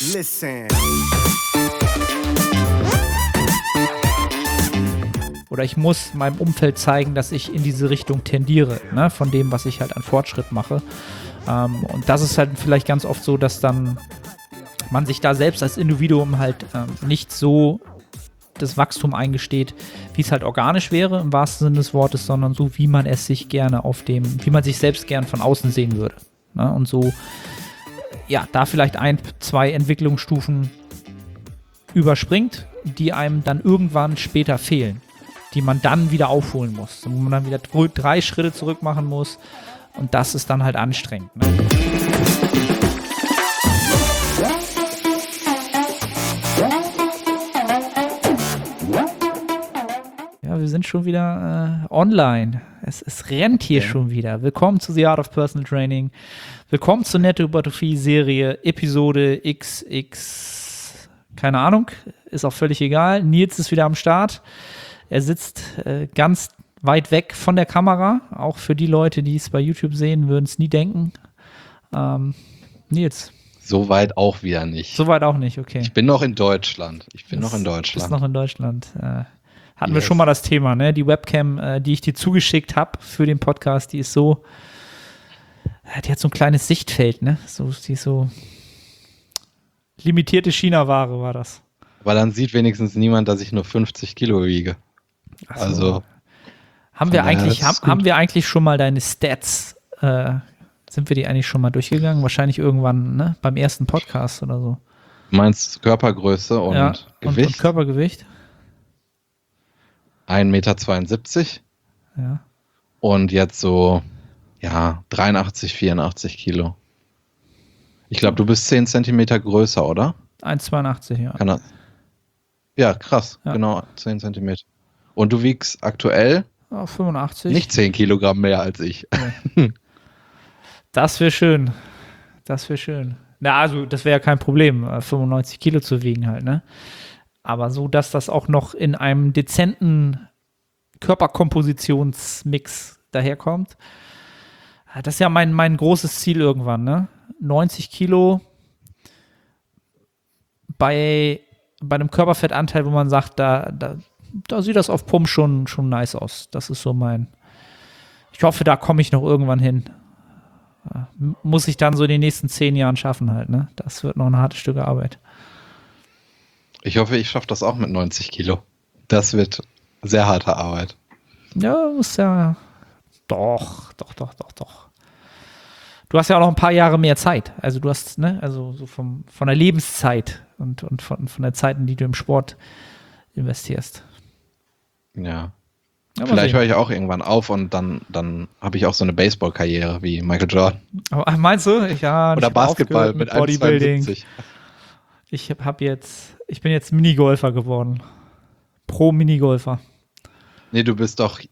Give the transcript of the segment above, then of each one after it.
Listen. Oder ich muss meinem Umfeld zeigen, dass ich in diese Richtung tendiere, ne, von dem, was ich halt an Fortschritt mache. Und das ist halt vielleicht ganz oft so, dass dann man sich da selbst als Individuum halt nicht so das Wachstum eingesteht, wie es halt organisch wäre, im wahrsten Sinne des Wortes, sondern so, wie man es sich gerne wie man sich selbst gern von außen sehen würde. Ne? Und so, ja, da vielleicht 1, 2 Entwicklungsstufen überspringt, die einem dann irgendwann später fehlen, die man dann wieder aufholen muss, wo man dann wieder 3 Schritte zurück machen muss, und das ist dann halt anstrengend. Ne? Ja, wir sind schon wieder online. Es rennt hier schon wieder. Willkommen zu The Art of Personal Training. Willkommen zur Netto-Hypertrophie-Serie Episode XX. Keine Ahnung, ist auch völlig egal. Nils ist wieder am Start. Er sitzt ganz weit weg von der Kamera. Auch für die Leute, die es bei YouTube sehen, würden es nie denken. Nils. So weit auch wieder nicht. So weit auch nicht, okay. Ich bin noch in Deutschland. Bist noch in Deutschland. Hatten wir Yes. schon mal das Thema, ne? Die Webcam, die ich dir zugeschickt habe für den Podcast, die ist so, die hat so ein kleines Sichtfeld, ne? Die ist so limitierte China-Ware war das. Aber dann sieht wenigstens niemand, dass ich nur 50 Kilo wiege. Ach so. Also haben wir eigentlich schon mal deine Stats, sind wir die eigentlich schon mal durchgegangen? Wahrscheinlich irgendwann, ne? Beim ersten Podcast oder so. du meinst Körpergröße und Gewicht? Und Körpergewicht? 1,72 Meter. Ja. Und jetzt so, 83, 84 Kilo. Ich glaube, du bist 10 Zentimeter größer, oder? 1,82, ja. Kann das? Ja, krass. Ja. Genau, 10 Zentimeter. Und du wiegst aktuell 85. nicht 10 Kilogramm mehr als ich. Nee. Das wäre schön. Na, also, das wäre ja kein Problem, 95 Kilo zu wiegen halt, ne? Aber so, dass das auch noch in einem dezenten Körperkompositionsmix daherkommt. Das ist ja mein großes Ziel irgendwann, ne? 90 Kilo bei einem Körperfettanteil, wo man sagt, da sieht das auf Pump schon nice aus. Das ist so ich hoffe, da komme ich noch irgendwann hin. Muss ich dann so in den nächsten 10 Jahren schaffen halt, ne? Das wird noch ein hartes Stück Arbeit. Ich hoffe, ich schaffe das auch mit 90 Kilo. Das wird sehr harte Arbeit. Ja, muss ja. Doch. Du hast ja auch noch ein paar Jahre mehr Zeit. Also du hast, ne, also so von der Lebenszeit und von der Zeit, in die du im Sport investierst. Ja. Ja, Vielleicht höre ich auch irgendwann auf und dann habe ich auch so eine Baseball-Karriere wie Michael Jordan. Aber meinst du? Ja, Oder Basketball mit Bodybuilding. 1,72. Ich bin jetzt Minigolfer geworden. Pro-Minigolfer. Nee, du bist doch,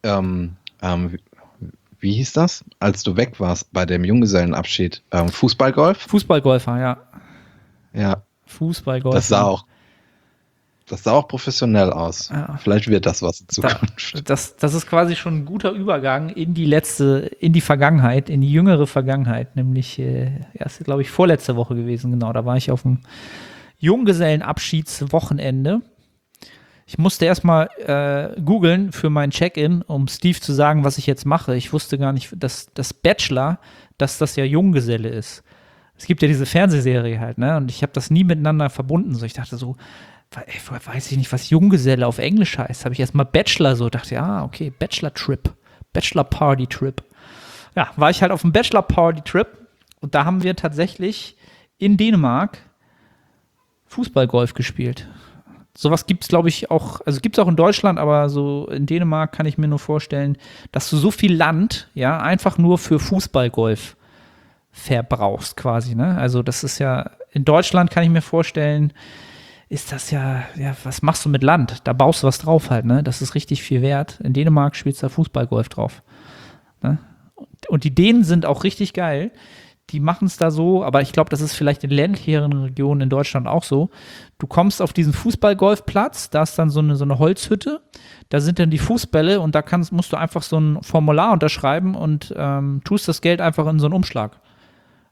wie hieß das, als du weg warst bei dem Junggesellenabschied? Fußballgolf? Fußballgolfer, ja. Ja. Fußballgolfer. Das sah auch professionell aus. Ja. Vielleicht wird das was in Zukunft. Das ist quasi schon ein guter Übergang in die Vergangenheit, in die jüngere Vergangenheit, nämlich, ist, glaube ich, vorletzte Woche gewesen, genau. Da war ich auf dem Junggesellenabschiedswochenende. Ich musste erstmal googeln für mein Check-in, um Steve zu sagen, was ich jetzt mache. Ich wusste gar nicht, dass das Bachelor, dass das ja Junggeselle ist. Es gibt ja diese Fernsehserie halt, ne? Und ich habe das nie miteinander verbunden. So, ich dachte so, weiß ich nicht, was Junggeselle auf Englisch heißt. Habe ich erstmal Bachelor so, dachte, ja, okay, Bachelor-Trip, Bachelor-Party-Trip. Ja, war ich halt auf dem Bachelor-Party-Trip und da haben wir tatsächlich in Dänemark Fußballgolf gespielt. Sowas gibt es, glaube ich, auch, also gibt es auch in Deutschland, aber so in Dänemark kann ich mir nur vorstellen, dass du so viel Land, ja, einfach nur für Fußballgolf verbrauchst quasi, ne? Also das ist ja, in Deutschland kann ich mir vorstellen, ist das ja, was machst du mit Land? Da baust du was drauf halt, ne? Das ist richtig viel wert. In Dänemark spielst du da Fußballgolf drauf. Ne? Und die Dänen sind auch richtig geil. Die machen es da so, aber ich glaube, das ist vielleicht in ländlicheren Regionen in Deutschland auch so. Du kommst auf diesen Fußballgolfplatz, da ist dann so eine Holzhütte, da sind dann die Fußbälle und da musst du einfach so ein Formular unterschreiben und tust das Geld einfach in so einen Umschlag.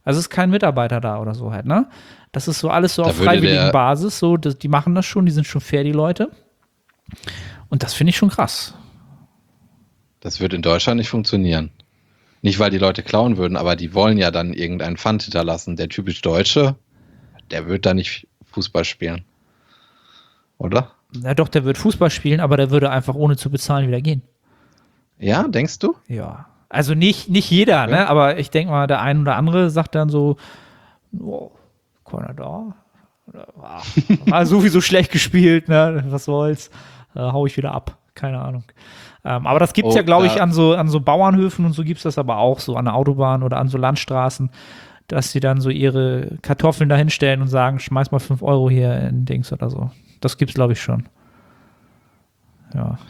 Also es ist kein Mitarbeiter da oder so halt, ne? Das ist so alles so Da auf würde freiwilligen Basis, so, die machen das schon, die sind schon fair, die Leute. Und das finde ich schon krass. Das wird in Deutschland nicht funktionieren. Nicht, weil die Leute klauen würden, aber die wollen ja dann irgendeinen Pfand hinterlassen. Der typisch Deutsche, der wird da nicht Fußball spielen. Oder? Ja doch, der wird Fußball spielen, aber der würde einfach ohne zu bezahlen wieder gehen. Ja, denkst du? Ja. Also nicht jeder, Ja. ne? Aber ich denke mal, der ein oder andere sagt dann so, oh, keiner da. War sowieso schlecht gespielt, ne? Was soll's? Hau ich wieder ab. Keine Ahnung. Aber das gibt's ja, glaube ich, an so Bauernhöfen und so gibt's das aber auch, so an der Autobahn oder an so Landstraßen, dass sie dann so ihre Kartoffeln da hinstellen und sagen, schmeiß mal 5 Euro hier in Dings oder so. Das gibt's, glaube ich, schon. Ja.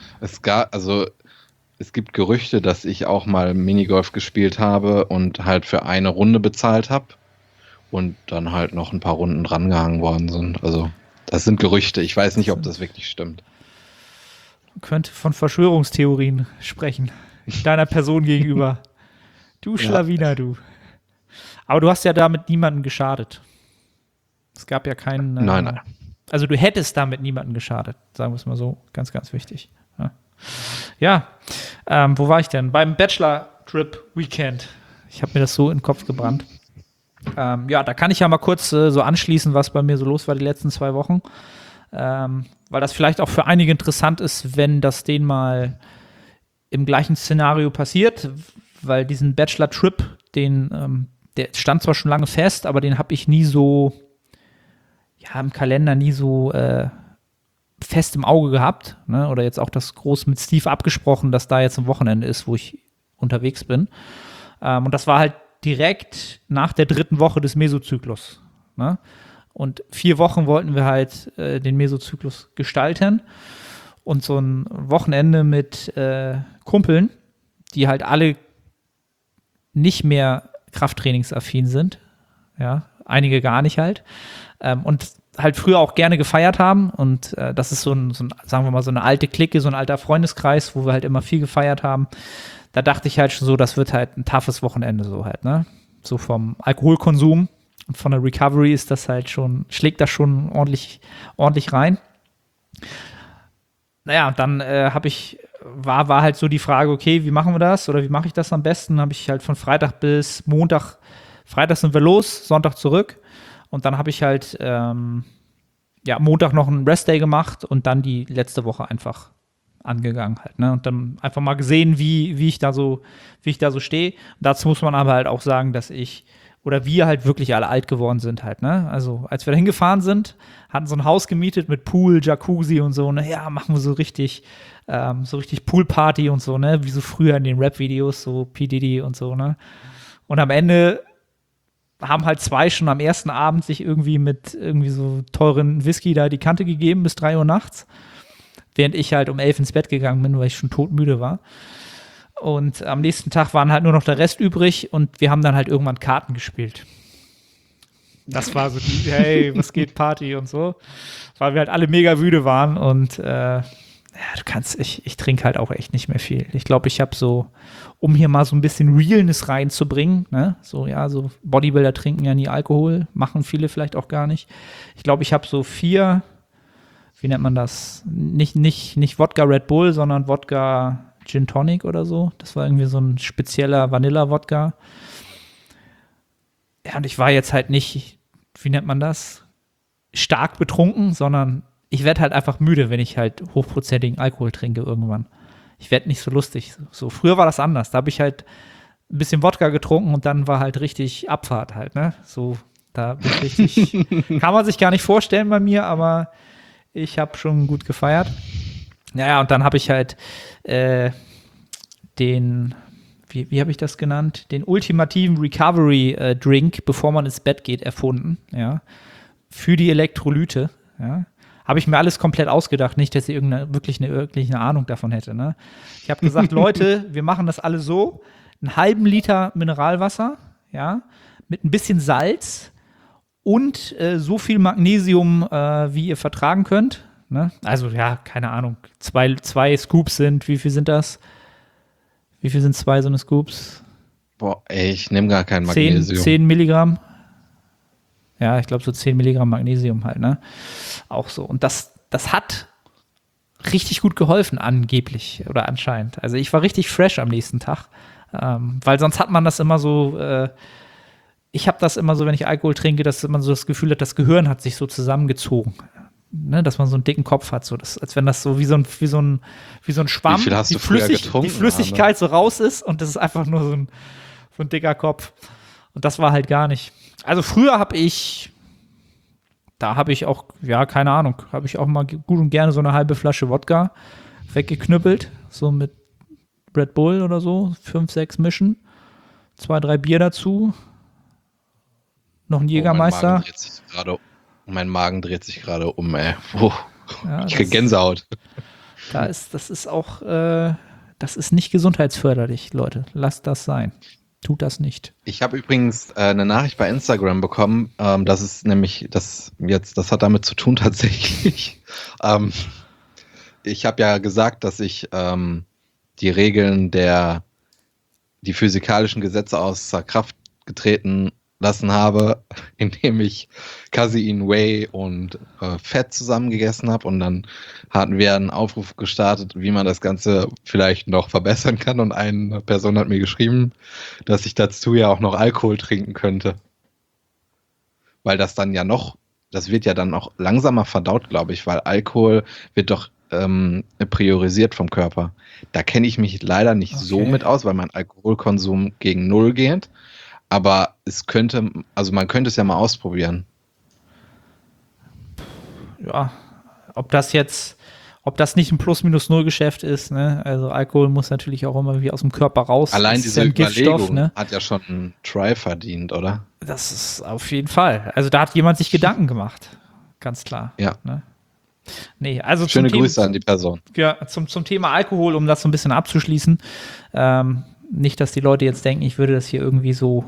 Es gibt Gerüchte, dass ich auch mal Minigolf gespielt habe und halt für eine Runde bezahlt habe und dann halt noch ein paar Runden drangehangen worden sind. Also das sind Gerüchte. Ich weiß nicht, ob das wirklich stimmt. Man könnte von Verschwörungstheorien sprechen. Deiner Person gegenüber. Du Schlawiner, du. Aber du hast ja damit niemanden geschadet. Es gab ja keinen. Nein. Also du hättest damit niemanden geschadet, sagen wir es mal so. Ganz, ganz wichtig. Ja, wo war ich denn? Beim Bachelor-Trip-Weekend. Ich habe mir das so in den Kopf gebrannt. Ja, da kann ich ja mal kurz so anschließen, was bei mir so los war die letzten 2 Wochen. Weil das vielleicht auch für einige interessant ist, wenn das denen mal im gleichen Szenario passiert. Weil diesen Bachelor-Trip, der stand zwar schon lange fest, aber den habe ich nie so, ja, im Kalender nie so fest im Auge gehabt, ne? Oder jetzt auch das groß mit Steve abgesprochen, dass da jetzt ein Wochenende ist, wo ich unterwegs bin. Und das war halt direkt nach der 3. Woche des Mesozyklus. Ne? Und 4 Wochen wollten wir halt den Mesozyklus gestalten. Und so ein Wochenende mit Kumpeln, die halt alle nicht mehr krafttrainingsaffin sind. Ja, einige gar nicht halt. Und halt früher auch gerne gefeiert haben. Und das ist so ein, sagen wir mal, so eine alte Clique, so ein alter Freundeskreis, wo wir halt immer viel gefeiert haben. Da dachte ich halt schon so, das wird halt ein toughes Wochenende so halt, ne? So vom Alkoholkonsum und von der Recovery ist das halt schon, schlägt das schon ordentlich rein. Naja, dann war halt so die Frage, okay, wie machen wir das oder wie mache ich das am besten? Habe ich halt von Freitag bis Montag, Freitag sind wir los, Sonntag zurück und dann habe ich halt Montag noch einen Restday gemacht und dann die letzte Woche einfach angegangen halt, ne? Und dann einfach mal gesehen, wie ich da so stehe. Dazu muss man aber halt auch sagen, dass wir halt wirklich alle alt geworden sind halt, ne? Also, als wir da hingefahren sind, hatten so ein Haus gemietet mit Pool, Jacuzzi und so, ne? Ja, machen wir so richtig Poolparty und so, ne? Wie so früher in den Rap-Videos, so P. Diddy und so, ne? Und am Ende haben halt 2 schon am ersten Abend sich irgendwie mit irgendwie so teuren Whisky da die Kante gegeben bis 3 Uhr nachts. Während ich halt um 11 ins Bett gegangen bin, weil ich schon todmüde war. Und am nächsten Tag waren halt nur noch der Rest übrig und wir haben dann halt irgendwann Karten gespielt. Das war so die, hey, was geht, Party und so. Weil wir halt alle mega müde waren und ich trinke halt auch echt nicht mehr viel. Ich glaube, ich habe so, um hier mal so ein bisschen Realness reinzubringen, ne? So Bodybuilder trinken ja nie Alkohol, machen viele vielleicht auch gar nicht. Ich glaube, ich habe so 4, wie nennt man das? Nicht Wodka Red Bull, sondern Wodka Gin Tonic oder so. Das war irgendwie so ein spezieller Vanilla-Wodka. Ja, und ich war jetzt halt nicht, wie nennt man das? Stark betrunken, sondern ich werde halt einfach müde, wenn ich halt hochprozentigen Alkohol trinke irgendwann. Ich werde nicht so lustig. So, früher war das anders. Da habe ich halt ein bisschen Wodka getrunken und dann war halt richtig Abfahrt halt, ne? So, da bin ich richtig, kann man sich gar nicht vorstellen bei mir, aber ich habe schon gut gefeiert. Naja, und dann habe ich halt wie habe ich das genannt? Den ultimativen Recovery-Drink, bevor man ins Bett geht, erfunden. Ja. Für die Elektrolyte. Ja. Habe ich mir alles komplett ausgedacht. Nicht, dass ich wirklich eine Ahnung davon hätte. Ne? Ich habe gesagt, Leute, wir machen das alle so. Einen halben Liter Mineralwasser, ja, mit ein bisschen Salz und so viel Magnesium, wie ihr vertragen könnt. Ne? Also, ja, keine Ahnung. 2 Scoops sind, wie viel sind das? Wie viel sind 2 so eine Scoops? Boah, ey, ich nehme gar kein 10, Magnesium. 10 Milligramm. Ja, ich glaube so 10 Milligramm Magnesium halt, ne? Auch so. Und das hat richtig gut geholfen, angeblich oder anscheinend. Also ich war richtig fresh am nächsten Tag, weil sonst hat man das immer so, ich habe das immer so, wenn ich Alkohol trinke, dass man so das Gefühl hat, das Gehirn hat sich so zusammengezogen. Ne, dass man so einen dicken Kopf hat, so als wenn das so wie so ein Schwamm, Wie viel hast du früher getrunken, die Flüssigkeit so raus ist und das ist einfach nur so ein dicker Kopf. Und das war halt gar nicht. Also früher habe ich auch, ja, keine Ahnung, habe ich auch mal gut und gerne so eine halbe Flasche Wodka weggeknüppelt, so mit Red Bull oder so, 5, 6 mischen, 2, 3 Bier dazu, noch ein Jägermeister. Mein Magen dreht sich gerade um, ey. Oh, Ja, ich krieg Gänsehaut. Das ist auch, das ist nicht gesundheitsförderlich, Leute. Lasst das sein. Tut das nicht. Ich habe übrigens eine Nachricht bei Instagram bekommen, das ist nämlich, das hat damit zu tun tatsächlich. Ich habe ja gesagt, dass ich die Regeln die physikalischen Gesetze außer Kraft getreten lassen habe, indem ich Casein, Whey und Fett zusammen gegessen habe, und dann hatten wir einen Aufruf gestartet, wie man das Ganze vielleicht noch verbessern kann, und eine Person hat mir geschrieben, dass ich dazu ja auch noch Alkohol trinken könnte, weil das wird ja dann auch langsamer verdaut, glaube ich, weil Alkohol wird doch priorisiert vom Körper. Da kenne ich mich leider nicht so mit aus, weil mein Alkoholkonsum gegen 0 geht. Aber man könnte es ja mal ausprobieren. Ja, ob das nicht ein Plus-Minus-Null-Geschäft ist, ne? Also Alkohol muss natürlich auch immer wie aus dem Körper raus. Allein diese Überlegung, ne? hat ja schon einen Try verdient, oder? Das ist auf jeden Fall. Also da hat jemand sich Gedanken gemacht. Ganz klar. Ja. Ne? Nee, also schöne Grüße an die Person. Ja, zum Thema Alkohol, um das so ein bisschen abzuschließen. Nicht, dass die Leute jetzt denken, ich würde das hier irgendwie so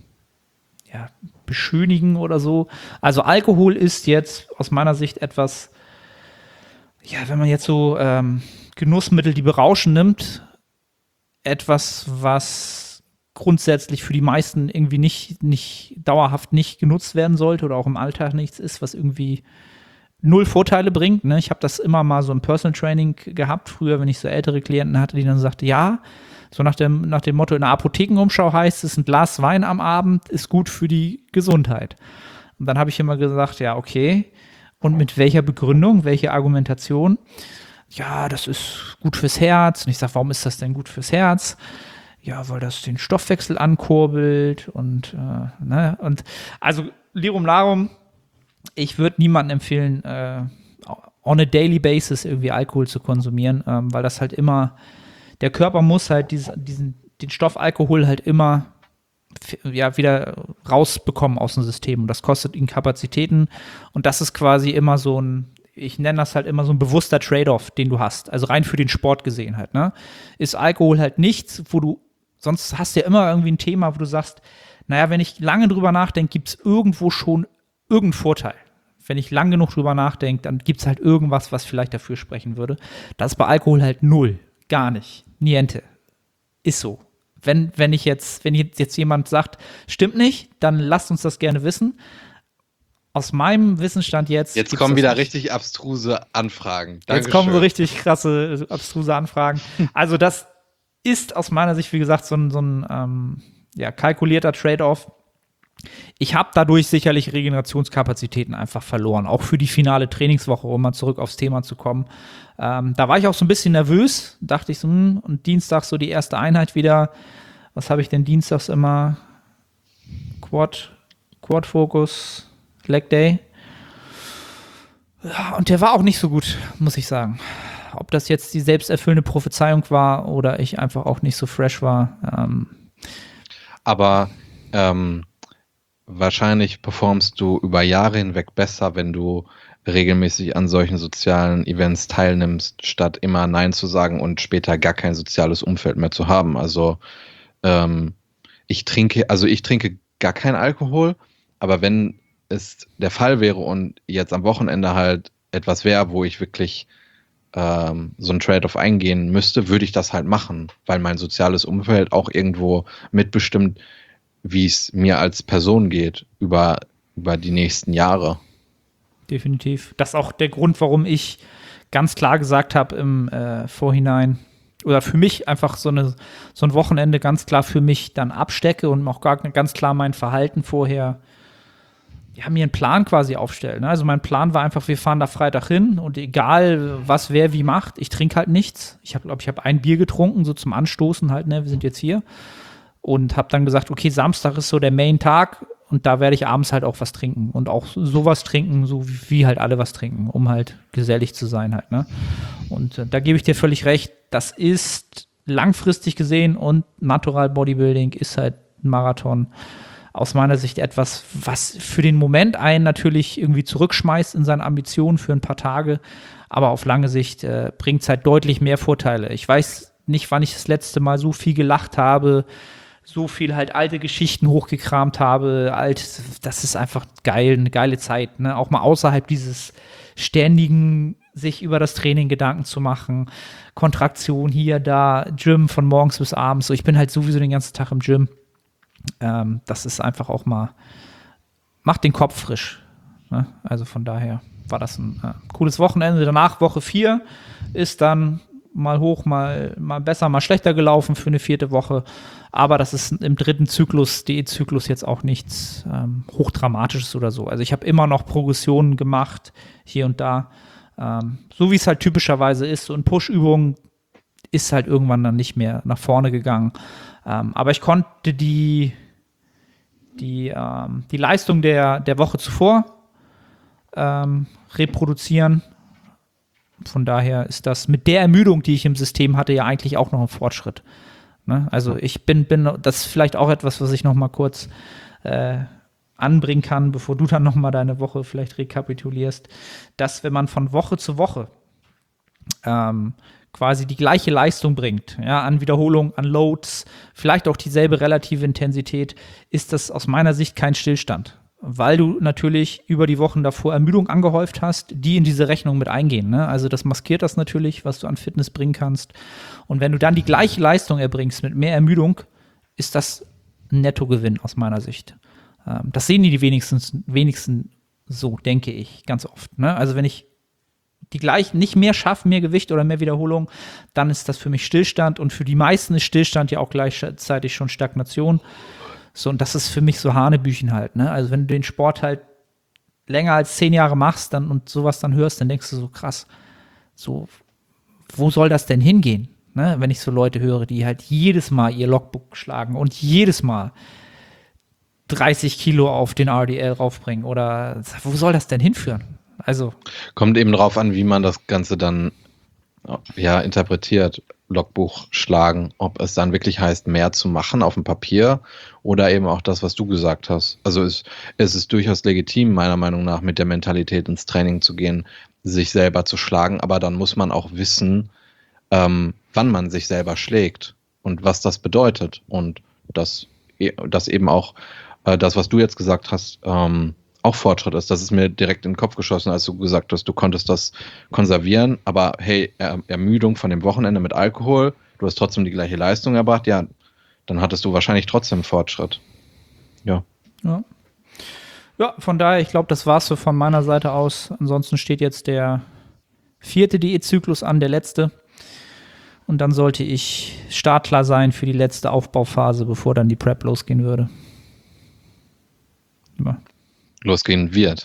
beschönigen oder so. Also Alkohol ist jetzt aus meiner Sicht etwas, ja, wenn man jetzt so Genussmittel, die berauschen, nimmt, etwas, was grundsätzlich für die meisten irgendwie nicht dauerhaft nicht genutzt werden sollte oder auch im Alltag nichts ist, was irgendwie 0 Vorteile bringt. Ne? Ich habe das immer mal so im Personal Training gehabt, früher, wenn ich so ältere Klienten hatte, die dann sagten, ja, so nach dem Motto, in der Apothekenumschau heißt es, ein Glas Wein am Abend ist gut für die Gesundheit. Und dann habe ich immer gesagt, ja, okay, und mit welcher Begründung, welche Argumentation? Ja, das ist gut fürs Herz. Und ich sage, warum ist das denn gut fürs Herz? Ja, weil das den Stoffwechsel ankurbelt und, ne, und also Lirum Larum, ich würde niemandem empfehlen, on a daily basis irgendwie Alkohol zu konsumieren, weil das halt immer, der Körper muss halt den Stoff Alkohol halt immer wieder rausbekommen aus dem System. Und das kostet ihn Kapazitäten. Und das ist quasi immer so ich nenne das halt immer so ein bewusster Trade-off, den du hast. Also rein für den Sport gesehen halt, ne? Ist Alkohol halt nichts, sonst hast du ja immer irgendwie ein Thema, wo du sagst, naja, wenn ich lange drüber nachdenke, gibt es irgendwo schon irgendeinen Vorteil. Wenn ich lang genug drüber nachdenke, dann gibt es halt irgendwas, was vielleicht dafür sprechen würde. Das ist bei Alkohol halt 0. Gar nicht. Niente. Ist so. Wenn jetzt jemand sagt, stimmt nicht, dann lasst uns das gerne wissen. Aus meinem Wissensstand jetzt. Jetzt kommen wieder richtig abstruse Anfragen. Dankeschön. Jetzt kommen so richtig krasse, abstruse Anfragen. Also, das ist aus meiner Sicht, wie gesagt, so ein kalkulierter Trade-off. Ich habe dadurch sicherlich Regenerationskapazitäten einfach verloren, auch für die finale Trainingswoche, um mal zurück aufs Thema zu kommen. Da war ich auch so ein bisschen nervös, dachte ich so, und Dienstag so die erste Einheit wieder. Was habe ich denn dienstags immer? Quad-Focus, Leg Day. Ja, und der war auch nicht so gut, muss ich sagen. Ob das jetzt die selbsterfüllende Prophezeiung war oder ich einfach auch nicht so fresh war. Aber wahrscheinlich performst du über Jahre hinweg besser, wenn du regelmäßig an solchen sozialen Events teilnimmst, statt immer Nein zu sagen und später gar kein soziales Umfeld mehr zu haben. Also ich trinke gar keinen Alkohol, aber wenn es der Fall wäre und jetzt am Wochenende halt etwas wäre, wo ich wirklich so ein Trade-off eingehen müsste, würde ich das halt machen, weil mein soziales Umfeld auch irgendwo mitbestimmt, wie es mir als Person geht über die nächsten Jahre. Definitiv. Das ist auch der Grund, warum ich ganz klar gesagt habe im Vorhinein, oder für mich einfach so ein Wochenende ganz klar für mich dann abstecke und auch ganz klar mein Verhalten vorher, mir einen Plan quasi aufstellen. Also mein Plan war einfach, wir fahren da Freitag hin und egal, was wer wie macht, ich trinke halt nichts. Ich habe ein Bier getrunken, so zum Anstoßen halt, wir sind jetzt hier. Und habe dann gesagt, okay, Samstag ist so der Main-Tag und da werde ich abends halt auch was trinken und auch sowas trinken, so wie halt alle was trinken, um halt gesellig zu sein halt, ne? Und da gebe ich dir völlig recht, das ist langfristig gesehen und Natural Bodybuilding ist halt ein Marathon aus meiner Sicht etwas, was für den Moment einen natürlich irgendwie zurückschmeißt in seine Ambitionen für ein paar Tage, aber auf lange Sicht bringt es halt deutlich mehr Vorteile. Ich weiß nicht, wann ich das letzte Mal so viel gelacht habe, so viel halt alte Geschichten hochgekramt habe, das ist einfach geil, eine geile Zeit, ne? Auch mal außerhalb dieses ständigen, sich über das Training Gedanken zu machen, Kontraktion hier, da, Gym von morgens bis abends, so, ich bin halt sowieso den ganzen Tag im Gym, das ist einfach auch mal, macht den Kopf frisch, ne? Also von daher war das ein cooles Wochenende. Danach Woche 4 ist dann mal hoch, mal besser, mal schlechter gelaufen für eine 4. Woche. Aber das ist im 3. Diätzyklus jetzt auch nichts Hochdramatisches oder so. Also ich habe immer noch Progressionen gemacht, hier und da. So wie es halt typischerweise ist. So eine Push-Übung ist halt irgendwann dann nicht mehr nach vorne gegangen. Aber ich konnte die Leistung der Woche zuvor reproduzieren. Von daher ist das mit der Ermüdung, die ich im System hatte, ja eigentlich auch noch ein Fortschritt. Ne? Also ich bin, das ist vielleicht auch etwas, was ich noch mal kurz anbringen kann, bevor du dann noch mal deine Woche vielleicht rekapitulierst, dass wenn man von Woche zu Woche quasi die gleiche Leistung bringt, ja, an Wiederholung, an Loads, vielleicht auch dieselbe relative Intensität, ist das aus meiner Sicht kein Stillstand. Weil du natürlich über die Wochen davor Ermüdung angehäuft hast, die in diese Rechnung mit eingehen. Ne? Also das maskiert das natürlich, was du an Fitness bringen kannst. Und wenn du dann die gleiche Leistung erbringst mit mehr Ermüdung, ist das ein Nettogewinn aus meiner Sicht. Das sehen die wenigsten so, denke ich, ganz oft. Ne? Also wenn ich die gleich nicht mehr schaffe, mehr Gewicht oder mehr Wiederholung, dann ist das für mich Stillstand. Und für die meisten ist Stillstand ja auch gleichzeitig schon Stagnation. So, und das ist für mich so Hanebüchen halt, ne? Also wenn du den Sport halt länger als 10 Jahre machst und sowas dann hörst, dann denkst du so, krass, so, wo soll das denn hingehen? Ne? Wenn ich so Leute höre, die halt jedes Mal ihr Logbook schlagen und jedes Mal 30 Kilo auf den RDL raufbringen oder wo soll das denn hinführen? Also kommt eben drauf an, wie man das Ganze dann interpretiert. Logbuch schlagen, ob es dann wirklich heißt, mehr zu machen auf dem Papier oder eben auch das, was du gesagt hast. Also es ist durchaus legitim, meiner Meinung nach, mit der Mentalität ins Training zu gehen, sich selber zu schlagen, aber dann muss man auch wissen, wann man sich selber schlägt und was das bedeutet und dass eben auch das, was du jetzt gesagt hast, auch Fortschritt ist. Das ist mir direkt in den Kopf geschossen, als du gesagt hast, du konntest das konservieren, aber hey, Ermüdung von dem Wochenende mit Alkohol, du hast trotzdem die gleiche Leistung erbracht, ja, dann hattest du wahrscheinlich trotzdem Fortschritt. Ja. Ja, von daher, ich glaube, das war's so von meiner Seite aus. Ansonsten steht jetzt der 4. Diätzyklus an, der letzte. Und dann sollte ich startklar sein für die letzte Aufbauphase, bevor dann die Prep losgehen würde. Ja. Losgehen wird.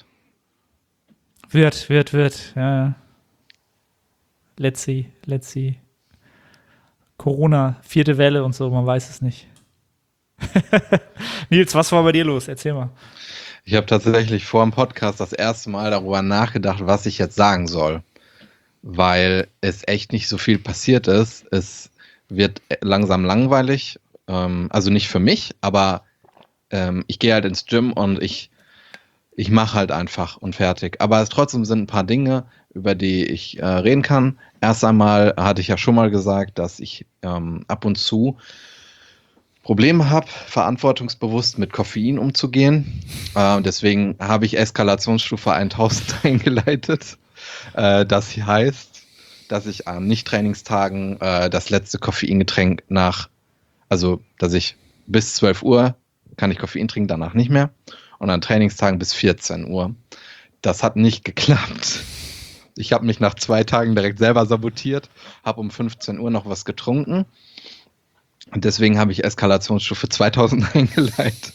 Wird, ja. Let's see. Corona, 4. Welle und so, man weiß es nicht. Nils, was war bei dir los? Erzähl mal. Ich habe tatsächlich vor dem Podcast das erste Mal darüber nachgedacht, was ich jetzt sagen soll. Weil es echt nicht so viel passiert ist. Es wird langsam langweilig. Also nicht für mich, aber ich gehe halt ins Gym und ich mache halt einfach und fertig. Aber es trotzdem sind ein paar Dinge, über die ich reden kann. Erst einmal hatte ich ja schon mal gesagt, dass ich ab und zu Probleme habe, verantwortungsbewusst mit Koffein umzugehen. Deswegen habe ich Eskalationsstufe 1000 eingeleitet. Das heißt, dass ich an Nicht-Trainingstagen das letzte Koffeingetränk also dass ich bis 12 Uhr kann ich Koffein trinken, danach nicht mehr. Und an Trainingstagen bis 14 Uhr. Das hat nicht geklappt. Ich habe mich nach 2 Tagen direkt selber sabotiert, habe um 15 Uhr noch was getrunken. Und deswegen habe ich Eskalationsstufe 2000 eingeleitet.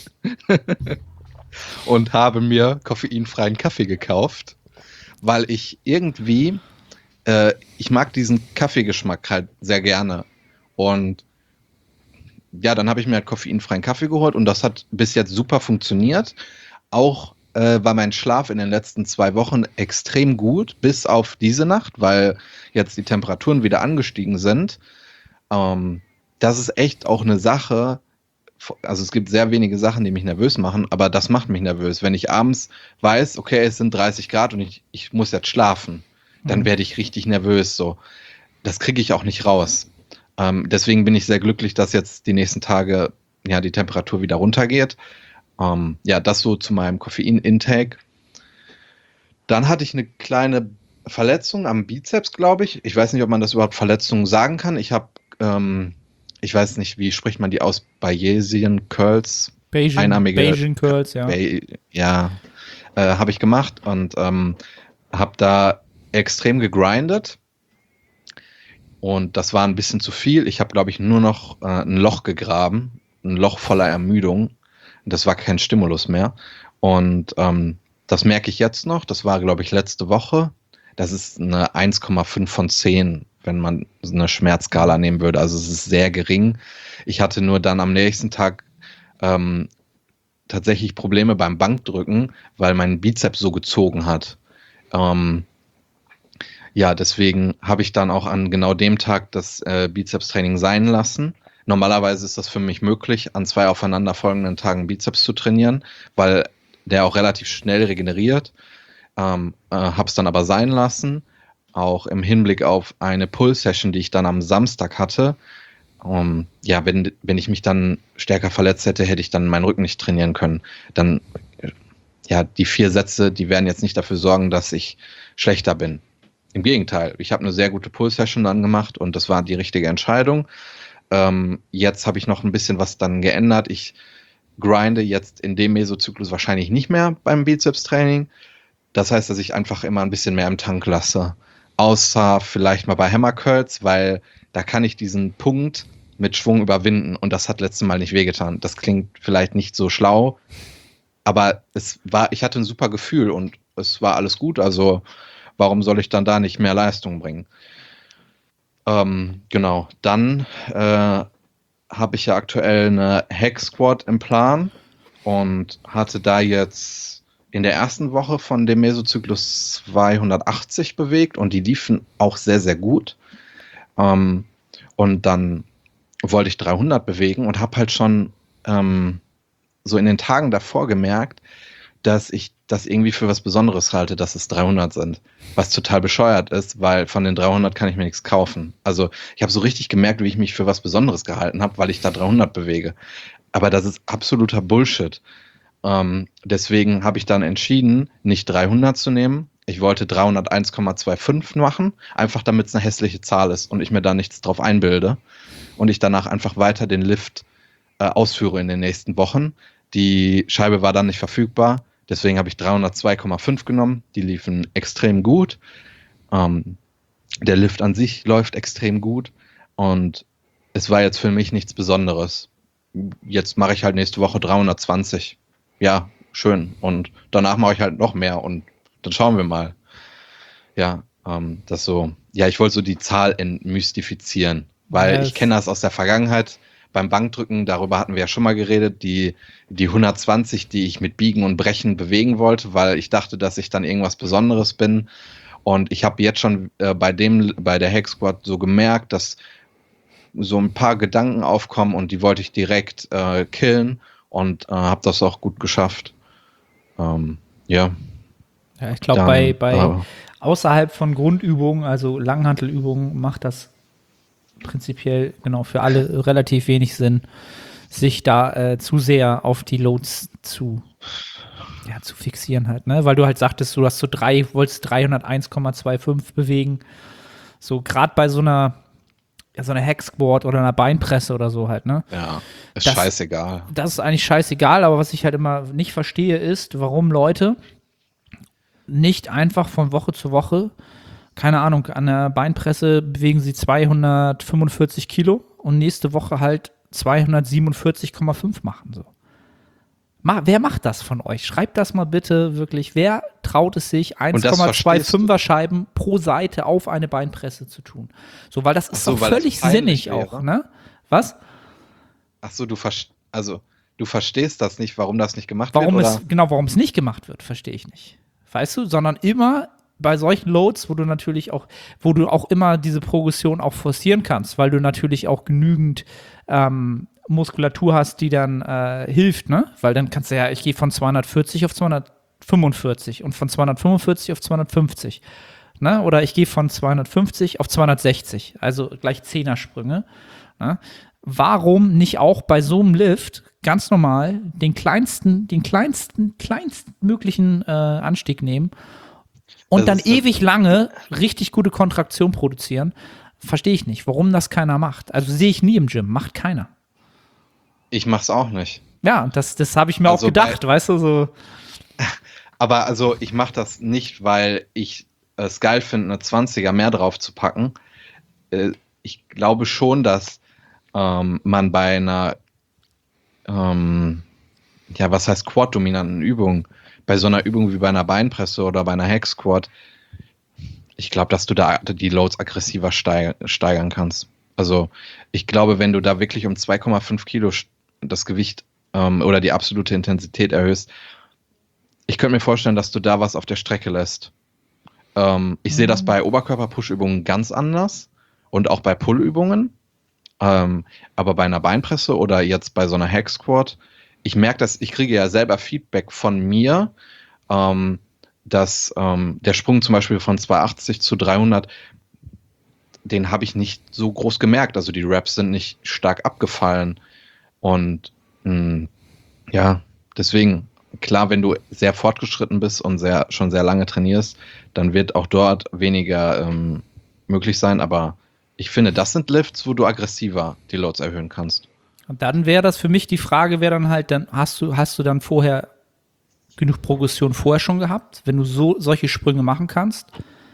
Und habe mir koffeinfreien Kaffee gekauft, weil ich irgendwie, ich mag diesen Kaffeegeschmack halt sehr gerne. Und ja, dann habe ich mir halt koffeinfreien Kaffee geholt und das hat bis jetzt super funktioniert. Auch war mein Schlaf in den letzten 2 Wochen extrem gut, bis auf diese Nacht, weil jetzt die Temperaturen wieder angestiegen sind. Das ist echt auch eine Sache. Also es gibt sehr wenige Sachen, die mich nervös machen, aber das macht mich nervös. Wenn ich abends weiß, okay, es sind 30 Grad und ich muss jetzt schlafen, dann werde ich richtig nervös. So. Das kriege ich auch nicht raus. Deswegen bin ich sehr glücklich, dass jetzt die nächsten Tage ja die Temperatur wieder runtergeht. Ja, das so zu meinem Koffein-Intake. Dann hatte ich eine kleine Verletzung am Bizeps, glaube ich. Ich weiß nicht, ob man das überhaupt Verletzungen sagen kann. Ich habe, ich weiß nicht, wie spricht man die aus? Bayesian Curls? Bayesian Curls, ja. Ja, habe ich gemacht und habe da extrem gegrindet. Und das war ein bisschen zu viel. Ich habe, glaube ich, nur noch ein Loch gegraben. Ein Loch voller Ermüdung. Das war kein Stimulus mehr. Und das merke ich jetzt noch. Das war, glaube ich, letzte Woche. Das ist eine 1,5 von 10, wenn man eine Schmerzskala nehmen würde. Also es ist sehr gering. Ich hatte nur dann am nächsten Tag tatsächlich Probleme beim Bankdrücken, weil mein Bizeps so gezogen hat. Ja, deswegen habe ich dann auch an genau dem Tag das Bizepstraining sein lassen. Normalerweise ist das für mich möglich, an 2 aufeinanderfolgenden Tagen Bizeps zu trainieren, weil der auch relativ schnell regeneriert. Habe es dann aber sein lassen, auch im Hinblick auf eine Pull-Session, die ich dann am Samstag hatte. Ja, wenn ich mich dann stärker verletzt hätte, hätte ich dann meinen Rücken nicht trainieren können. Dann, ja, die 4 Sätze, die werden jetzt nicht dafür sorgen, dass ich schlechter bin. Im Gegenteil, ich habe eine sehr gute Pull-Session dann gemacht und das war die richtige Entscheidung. Jetzt habe ich noch ein bisschen was dann geändert. Ich grinde jetzt in dem Mesozyklus wahrscheinlich nicht mehr beim Bizeps-Training. Das heißt, dass ich einfach immer ein bisschen mehr im Tank lasse. Außer vielleicht mal bei Hammer Curls, weil da kann ich diesen Punkt mit Schwung überwinden und das hat letztes Mal nicht wehgetan. Das klingt vielleicht nicht so schlau, aber ich hatte ein super Gefühl und es war alles gut. Also warum soll ich dann da nicht mehr Leistung bringen? Genau, dann habe ich ja aktuell eine Hack Squat im Plan und hatte da jetzt in der ersten Woche von dem Mesozyklus 280 bewegt und die liefen auch sehr, sehr gut. Und dann wollte ich 300 bewegen und habe halt schon so in den Tagen davor gemerkt, dass ich das irgendwie für was Besonderes halte, dass es 300 sind. Was total bescheuert ist, weil von den 300 kann ich mir nichts kaufen. Also ich habe so richtig gemerkt, wie ich mich für was Besonderes gehalten habe, weil ich da 300 bewege. Aber das ist absoluter Bullshit. Deswegen habe ich dann entschieden, nicht 300 zu nehmen. Ich wollte 301,25 machen, einfach damit es eine hässliche Zahl ist und ich mir da nichts drauf einbilde. Und ich danach einfach weiter den Lift ausführe in den nächsten Wochen. Die Scheibe war dann nicht verfügbar. Deswegen habe ich 302,5 genommen. Die liefen extrem gut. Der Lift an sich läuft extrem gut. Und es war jetzt für mich nichts Besonderes. Jetzt mache ich halt nächste Woche 320. Ja, schön. Und danach mache ich halt noch mehr. Und dann schauen wir mal. Ja, das so. Ja, ich wollte so die Zahl entmystifizieren. Weil ich kenne das aus der Vergangenheit. Beim Bankdrücken, darüber hatten wir ja schon mal geredet, die 120, die ich mit Biegen und Brechen bewegen wollte, weil ich dachte, dass ich dann irgendwas Besonderes bin. Und ich habe jetzt schon bei der Hack Squat so gemerkt, dass so ein paar Gedanken aufkommen und die wollte ich direkt killen und habe das auch gut geschafft. Ja. Ja, ich glaube, bei außerhalb von Grundübungen, also Langhantelübungen, macht das prinzipiell genau für alle relativ wenig Sinn, sich da zu sehr auf die Loads zu fixieren halt, ne? Weil du halt sagtest, wolltest 301,25 bewegen So gerade bei so einer Hack Squat oder einer Beinpresse oder so halt, ne? Ja, ist Das- scheißegal. Das ist eigentlich scheißegal, aber was ich halt immer nicht verstehe, ist, warum Leute nicht einfach von Woche zu Woche, keine Ahnung, an der Beinpresse bewegen sie 245 Kilo und nächste Woche halt 247,5 machen. So. Wer macht das von euch? Schreibt das mal bitte wirklich. Wer traut es sich, Und das verstehst du? 1,25er Scheiben pro Seite auf eine Beinpresse zu tun? So, weil das ist so, doch weil das völlig peinlich sinnig auch, wäre. ne? Was? Ach so, du verstehst das nicht, warum das nicht gemacht wird, Warum oder? warum es nicht gemacht wird, verstehe ich nicht. Weißt du, sondern immer bei solchen Loads, wo du auch immer diese Progression auch forcieren kannst, weil du natürlich auch genügend Muskulatur hast, die dann hilft, ne? Weil dann kannst du ja, ich gehe von 240 auf 245 und von 245 auf 250, ne? Oder ich gehe von 250 auf 260, also gleich Zehnersprünge, ne? Warum nicht auch bei so einem Lift ganz normal den kleinsten möglichen Anstieg nehmen und Das dann ist ewig lange richtig gute Kontraktion produzieren? Verstehe ich nicht, warum das keiner macht. Also sehe ich nie im Gym, macht keiner. Ich mach's auch nicht. Ja, das habe ich mir Also auch gedacht, weißt du, so. Aber also ich mache das nicht, weil ich es geil finde, eine 20er mehr drauf zu packen. Ich glaube schon, dass man bei einer, was heißt Quad-dominanten Übung, bei so einer Übung wie bei einer Beinpresse oder bei einer Hack Squat, ich glaube, dass du da die Loads aggressiver steigern kannst. Also ich glaube, wenn du da wirklich um 2,5 Kilo das Gewicht oder die absolute Intensität erhöhst, ich könnte mir vorstellen, dass du da was auf der Strecke lässt. Ich sehe das bei Oberkörper-Push-Übungen ganz anders und auch bei Pull-Übungen. Aber bei einer Beinpresse oder jetzt bei so einer Hack Squat, ich merke, dass ich kriege ja selber Feedback von mir, dass der Sprung zum Beispiel von 280 zu 300, den habe ich nicht so groß gemerkt. Also die Reps sind nicht stark abgefallen. Und deswegen, klar, wenn du sehr fortgeschritten bist und schon sehr lange trainierst, dann wird auch dort weniger möglich sein. Aber ich finde, das sind Lifts, wo du aggressiver die Loads erhöhen kannst. Und dann wäre das für mich die Frage, wäre dann halt, dann hast du dann vorher genug Progression vorher schon gehabt, wenn du solche Sprünge machen kannst?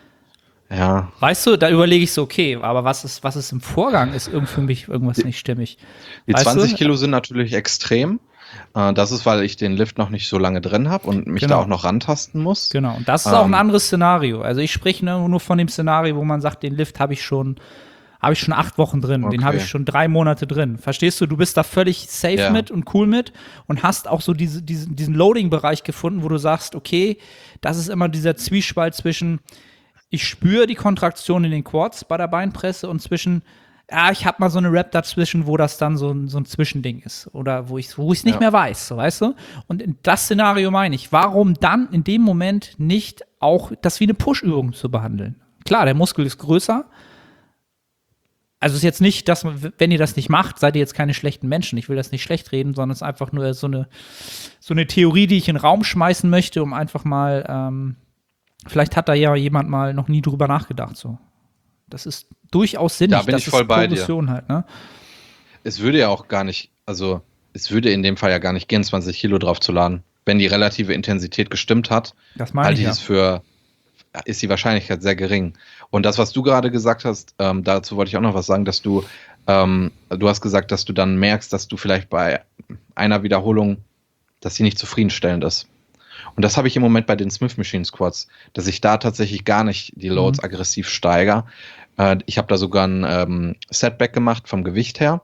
Ja. Weißt du, da überlege ich so, okay, aber was ist im Vorgang? Ist für mich irgendwas nicht stimmig. Die Weißt 20 du? Kilo sind natürlich extrem. Das ist, weil ich den Lift noch nicht so lange drin habe und mich Genau. da auch noch rantasten muss. Genau, und das ist auch ein anderes Szenario. Also ich spreche nur von dem Szenario, wo man sagt, den Lift habe ich schon 8 Wochen drin, den Okay. habe ich schon 3 Monate drin. Verstehst du? Du bist da völlig safe Ja. mit und cool mit und hast auch so diesen Loading-Bereich gefunden, wo du sagst, okay, das ist immer dieser Zwiespalt ich spüre die Kontraktion in den Quads bei der Beinpresse und ich habe mal so eine Rep dazwischen, wo das dann so ein Zwischending ist oder wo ich es nicht mehr weiß, so, weißt du? Und in das Szenario meine ich, warum dann in dem Moment nicht auch das wie eine Push-Übung zu behandeln? Klar, der Muskel ist größer. Also es ist jetzt nicht, dass wenn ihr das nicht macht, seid ihr jetzt keine schlechten Menschen. Ich will das nicht schlecht reden, sondern es ist einfach nur so eine Theorie, die ich in den Raum schmeißen möchte, um einfach mal vielleicht hat da ja jemand mal noch nie drüber nachgedacht. So. Das ist durchaus sinnig. Da bin das ich voll ist bei dir. Progression halt, ne? Es würde ja auch gar nicht, also es würde in dem Fall ja gar nicht gehen, 20 Kilo drauf zu laden. Wenn die relative Intensität gestimmt hat, Das meine halte ich ich ja. ist die Wahrscheinlichkeit sehr gering. Und das, was du gerade gesagt hast, dazu wollte ich auch noch was sagen, dass du hast gesagt, dass du dann merkst, dass du vielleicht bei einer Wiederholung, dass sie nicht zufriedenstellend ist. Und das habe ich im Moment bei den Smith Machine Squats, dass ich da tatsächlich gar nicht die Loads aggressiv steigere. Ich habe da sogar ein Setback gemacht vom Gewicht her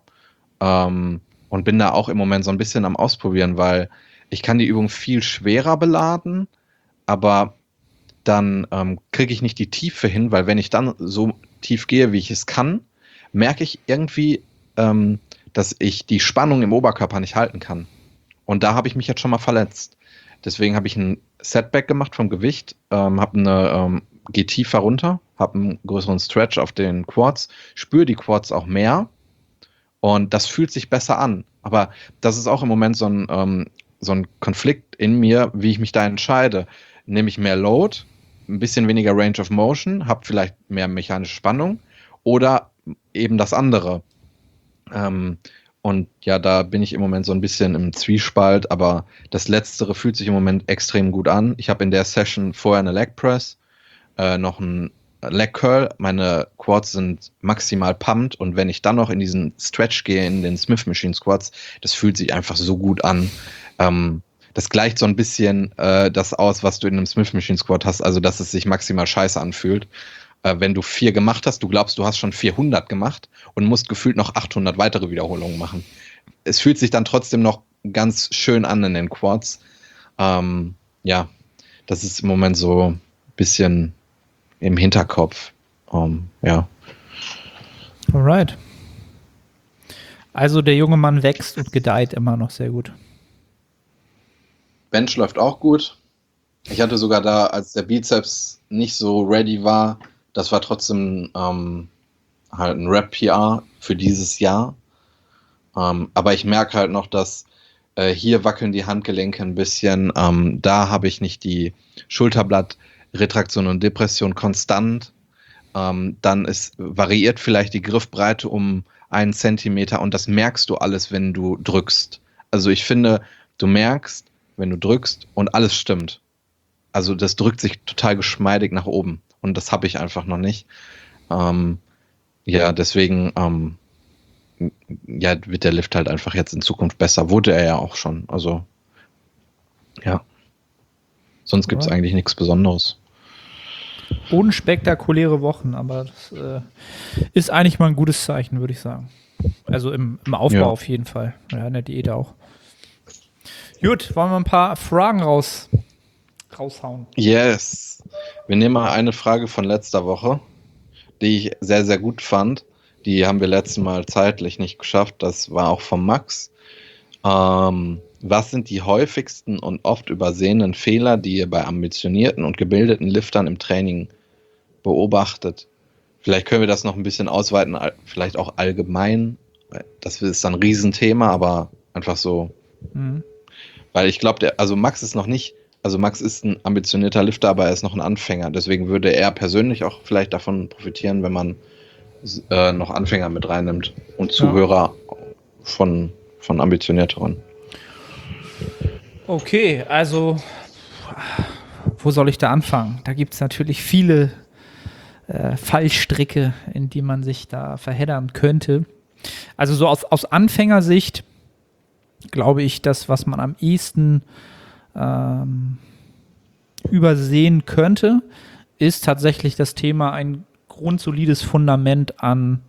und bin da auch im Moment so ein bisschen am Ausprobieren, weil ich kann die Übung viel schwerer beladen, aber dann kriege ich nicht die Tiefe hin, weil wenn ich dann so tief gehe, wie ich es kann, merke ich irgendwie, dass ich die Spannung im Oberkörper nicht halten kann. Und da habe ich mich jetzt schon mal verletzt. Deswegen habe ich ein Setback gemacht vom Gewicht, gehe tiefer runter, habe einen größeren Stretch auf den Quads, spüre die Quads auch mehr und das fühlt sich besser an. Aber das ist auch im Moment so ein Konflikt in mir, wie ich mich da entscheide. Nehme ich mehr Load ein bisschen weniger Range of Motion, habe vielleicht mehr mechanische Spannung oder eben das andere. Und ja, da bin ich im Moment so ein bisschen im Zwiespalt, aber das Letztere fühlt sich im Moment extrem gut an. Ich habe in der Session vorher eine Leg Press, noch ein Leg Curl, meine Quads sind maximal pumped und wenn ich dann noch in diesen Stretch gehe, in den Smith Machine Squats, das fühlt sich einfach so gut an. Das gleicht so ein bisschen das aus, was du in einem Smith Machine Squat hast, also dass es sich maximal scheiße anfühlt. Wenn du 4 gemacht hast, du glaubst, du hast schon 400 gemacht und musst gefühlt noch 800 weitere Wiederholungen machen. Es fühlt sich dann trotzdem noch ganz schön an in den Quads. Ja, das ist im Moment so ein bisschen im Hinterkopf. Ja. Alright. Also der junge Mann wächst und gedeiht immer noch sehr gut. Bench läuft auch gut. Ich hatte sogar da, als der Bizeps nicht so ready war, das war trotzdem halt ein Rep-PR für dieses Jahr. Aber ich merke halt noch, dass hier wackeln die Handgelenke ein bisschen. Da habe ich nicht die Schulterblattretraktion und Depression konstant. Dann variiert vielleicht die Griffbreite um 1 Zentimeter und das merkst du alles, wenn du drückst. Also ich finde, du merkst, wenn du drückst und alles stimmt. Also das drückt sich total geschmeidig nach oben. Und das habe ich einfach noch nicht. Ja, deswegen ja, wird der Lift halt einfach jetzt in Zukunft besser. Wurde er ja auch schon. Also, ja. Sonst gibt es eigentlich nichts Besonderes. Unspektakuläre Wochen, aber das ist eigentlich mal ein gutes Zeichen, würde ich sagen. Also im Aufbau auf jeden Fall. Ja, in der Diät auch. Gut, wollen wir ein paar Fragen raushauen? Yes. Wir nehmen mal eine Frage von letzter Woche, die ich sehr, sehr gut fand. Die haben wir letztes Mal zeitlich nicht geschafft. Das war auch von Max. Was sind die häufigsten und oft übersehenen Fehler, die ihr bei ambitionierten und gebildeten Liftern im Training beobachtet? Vielleicht können wir das noch ein bisschen ausweiten, vielleicht auch allgemein. Das ist dann ein Riesenthema, aber einfach so. Weil ich glaube, Max ist noch nicht, Max ist ein ambitionierter Lifter, aber er ist noch ein Anfänger. Deswegen würde er persönlich auch vielleicht davon profitieren, wenn man noch Anfänger mit reinnimmt und Zuhörer von ambitionierteren. Okay, also wo soll ich da anfangen? Da gibt es natürlich viele Fallstricke, in die man sich da verheddern könnte. Also so aus Anfängersicht glaube ich, das, was man am ehesten übersehen könnte, ist tatsächlich das Thema ein grundsolides Fundament an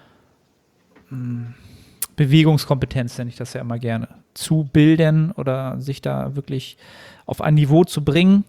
Bewegungskompetenz, nenne ich das ja immer gerne, zu bilden oder sich da wirklich auf ein Niveau zu bringen,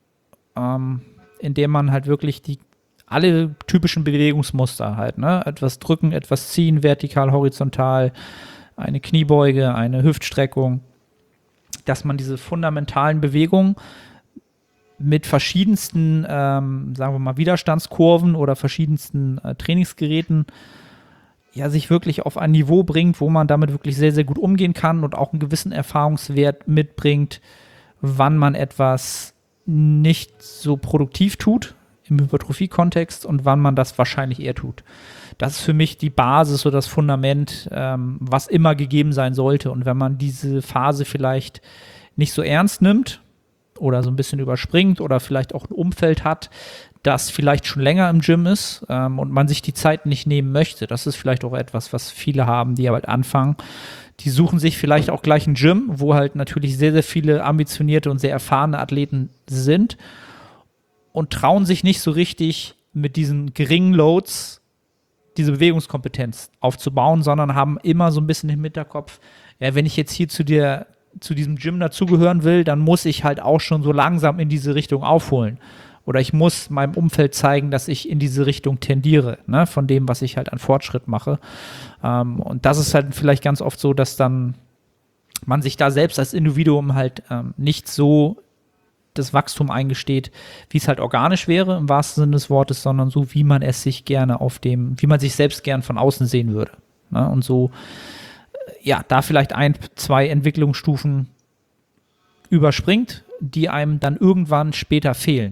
in dem man halt wirklich alle typischen Bewegungsmuster halt, ne? Etwas drücken, etwas ziehen, vertikal, horizontal, eine Kniebeuge, eine Hüftstreckung, dass man diese fundamentalen Bewegungen mit verschiedensten, sagen wir mal, Widerstandskurven oder verschiedensten Trainingsgeräten ja sich wirklich auf ein Niveau bringt, wo man damit wirklich sehr, sehr gut umgehen kann und auch einen gewissen Erfahrungswert mitbringt, wann man etwas nicht so produktiv tut im Hypertrophie-Kontext und wann man das wahrscheinlich eher tut. Das ist für mich die Basis oder das Fundament, was immer gegeben sein sollte. Und wenn man diese Phase vielleicht nicht so ernst nimmt oder so ein bisschen überspringt oder vielleicht auch ein Umfeld hat, das vielleicht schon länger im Gym ist und man sich die Zeit nicht nehmen möchte, das ist vielleicht auch etwas, was viele haben, die halt anfangen. Die suchen sich vielleicht auch gleich ein Gym, wo halt natürlich sehr, sehr viele ambitionierte und sehr erfahrene Athleten sind und trauen sich nicht so richtig mit diesen geringen Loads diese Bewegungskompetenz aufzubauen, sondern haben immer so ein bisschen im Hinterkopf, ja, wenn ich jetzt hier zu diesem Gym dazugehören will, dann muss ich halt auch schon so langsam in diese Richtung aufholen. Oder ich muss meinem Umfeld zeigen, dass ich in diese Richtung tendiere, ne, von dem, was ich halt an Fortschritt mache. Und das ist halt vielleicht ganz oft so, dass dann man sich da selbst als Individuum halt nicht so das Wachstum eingesteht, wie es halt organisch wäre, im wahrsten Sinne des Wortes, sondern so, wie man es sich gerne wie man sich selbst gern von außen sehen würde. Ne? Und so, ja, da vielleicht 1, 2 Entwicklungsstufen überspringt, die einem dann irgendwann später fehlen,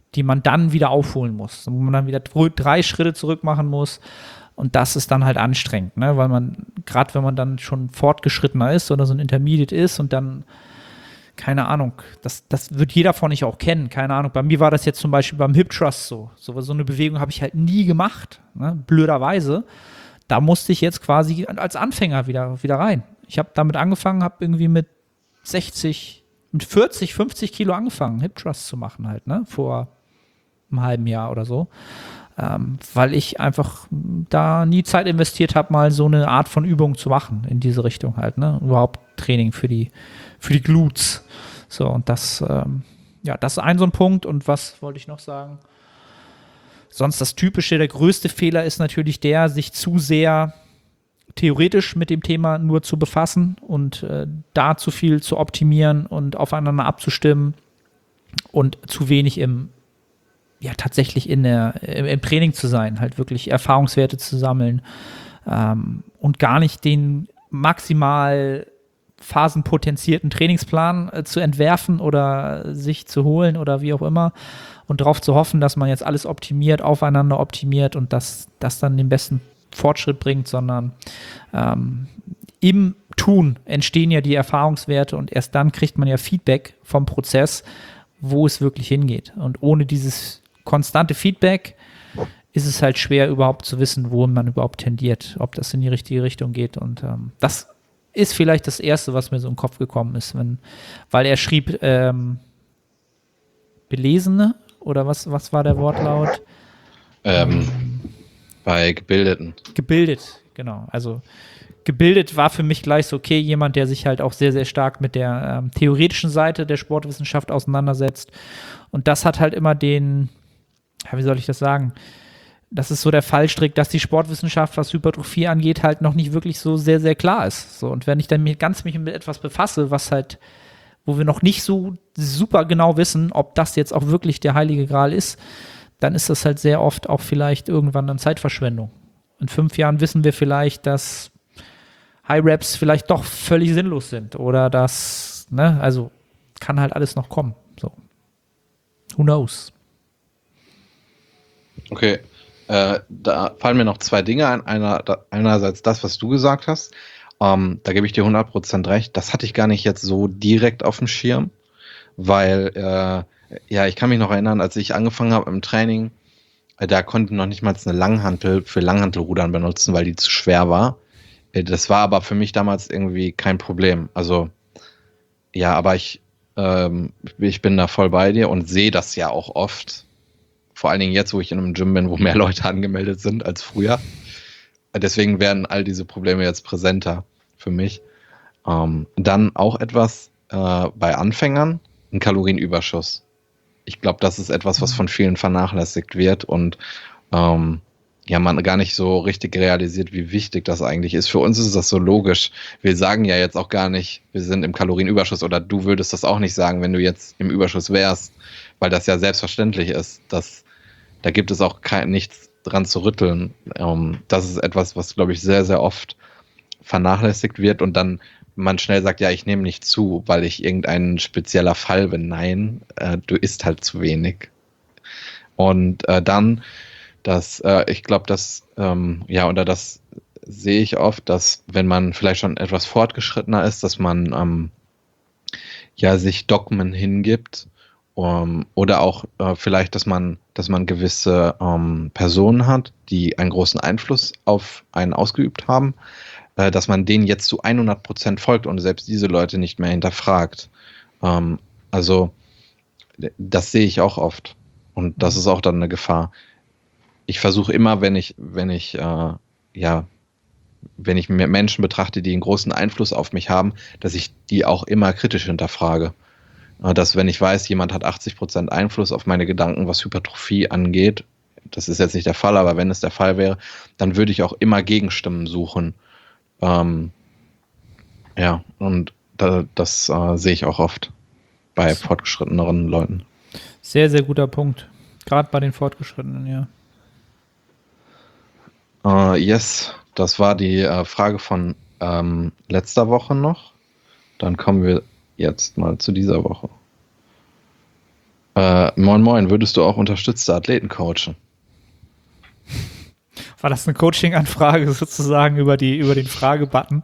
die man dann wieder aufholen muss, wo man dann wieder 3 Schritte zurück machen muss. Und das ist dann halt anstrengend, ne? Weil man, gerade wenn man dann schon fortgeschrittener ist oder so ein Intermediate ist und dann, keine Ahnung, das wird jeder von euch auch kennen, keine Ahnung. Bei mir war das jetzt zum Beispiel beim Hip Thrust so. So eine Bewegung habe ich halt nie gemacht, ne? Blöderweise. Da musste ich jetzt quasi als Anfänger wieder rein. Ich habe damit angefangen, habe irgendwie mit 40, 50 Kilo angefangen, Hip Thrust zu machen halt, ne? Vor einem halben Jahr oder so. Weil ich einfach da nie Zeit investiert habe, mal so eine Art von Übung zu machen in diese Richtung halt, ne? Überhaupt Training für die Glutes. So, und das ist so ein Punkt. Und was wollte ich noch sagen? Sonst das Typische, der größte Fehler ist natürlich der, sich zu sehr theoretisch mit dem Thema nur zu befassen und da zu viel zu optimieren und aufeinander abzustimmen und zu wenig tatsächlich im Training zu sein, halt wirklich Erfahrungswerte zu sammeln und gar nicht den maximal phasenpotenzierten Trainingsplan zu entwerfen oder sich zu holen oder wie auch immer und darauf zu hoffen, dass man jetzt alles optimiert, aufeinander optimiert und das dann den besten Fortschritt bringt, sondern im Tun entstehen ja die Erfahrungswerte und erst dann kriegt man ja Feedback vom Prozess, wo es wirklich hingeht. Und ohne dieses konstante Feedback ist es halt schwer, überhaupt zu wissen, wo man überhaupt tendiert, ob das in die richtige Richtung geht. Und das ist vielleicht das Erste, was mir so im Kopf gekommen ist, weil er schrieb Belesene oder was war der Wortlaut? Bei Gebildeten. Gebildet, genau. Also gebildet war für mich gleich so, okay, jemand, der sich halt auch sehr, sehr stark mit der theoretischen Seite der Sportwissenschaft auseinandersetzt. Und das hat halt immer wie soll ich das sagen? Das ist so der Fallstrick, dass die Sportwissenschaft, was Hypertrophie angeht, halt noch nicht wirklich so sehr, sehr klar ist. So, und wenn ich dann mich mit etwas befasse, wo wir noch nicht so super genau wissen, ob das jetzt auch wirklich der Heilige Gral ist, dann ist das halt sehr oft auch vielleicht irgendwann dann Zeitverschwendung. In 5 Jahren wissen wir vielleicht, dass High Reps vielleicht doch völlig sinnlos sind oder das, ne, also kann halt alles noch kommen. So. Who knows? Okay, da fallen mir noch 2 Dinge ein. Einerseits das, was du gesagt hast. Da gebe ich dir 100% recht. Das hatte ich gar nicht jetzt so direkt auf dem Schirm, weil, ich kann mich noch erinnern, als ich angefangen habe im Training, da konnte noch nicht mal eine Langhantel für Langhantelrudern benutzen, weil die zu schwer war. Das war aber für mich damals irgendwie kein Problem. Also, ja, aber ich bin da voll bei dir und sehe das ja auch oft. Vor allen Dingen jetzt, wo ich in einem Gym bin, wo mehr Leute angemeldet sind als früher. Deswegen werden all diese Probleme jetzt präsenter für mich. Dann auch etwas bei Anfängern, ein Kalorienüberschuss. Ich glaube, das ist etwas, was von vielen vernachlässigt wird und man gar nicht so richtig realisiert, wie wichtig das eigentlich ist. Für uns ist das so logisch. Wir sagen ja jetzt auch gar nicht, wir sind im Kalorienüberschuss oder du würdest das auch nicht sagen, wenn du jetzt im Überschuss wärst, weil das ja selbstverständlich ist. Da gibt es auch nichts dran zu rütteln. Das ist etwas, was, glaube ich, sehr, sehr oft vernachlässigt wird und dann man schnell sagt, ja, ich nehme nicht zu, weil ich irgendein spezieller Fall bin. Nein, du isst halt zu wenig. Und dann, ich glaube, oder das sehe ich oft, dass wenn man vielleicht schon etwas fortgeschrittener ist, dass man sich Dogmen hingibt, oder auch vielleicht, dass man gewisse Personen hat, die einen großen Einfluss auf einen ausgeübt haben, dass man denen jetzt zu 100% folgt und selbst diese Leute nicht mehr hinterfragt. Also das sehe ich auch oft und das ist auch dann eine Gefahr. Ich versuche immer, wenn ich mir Menschen betrachte, die einen großen Einfluss auf mich haben, dass ich die auch immer kritisch hinterfrage. Dass, wenn ich weiß, jemand hat 80% Einfluss auf meine Gedanken, was Hypertrophie angeht, das ist jetzt nicht der Fall, aber wenn es der Fall wäre, dann würde ich auch immer Gegenstimmen suchen. Und das sehe ich auch oft bei fortgeschritteneren Leuten. Sehr, sehr guter Punkt. Gerade bei den Fortgeschrittenen, ja. Yes, das war die Frage von letzter Woche noch. Dann kommen wir jetzt mal zu dieser Woche. Moin Moin, würdest du auch unterstützte Athleten coachen? War das eine Coaching-Anfrage sozusagen über den Fragebutton?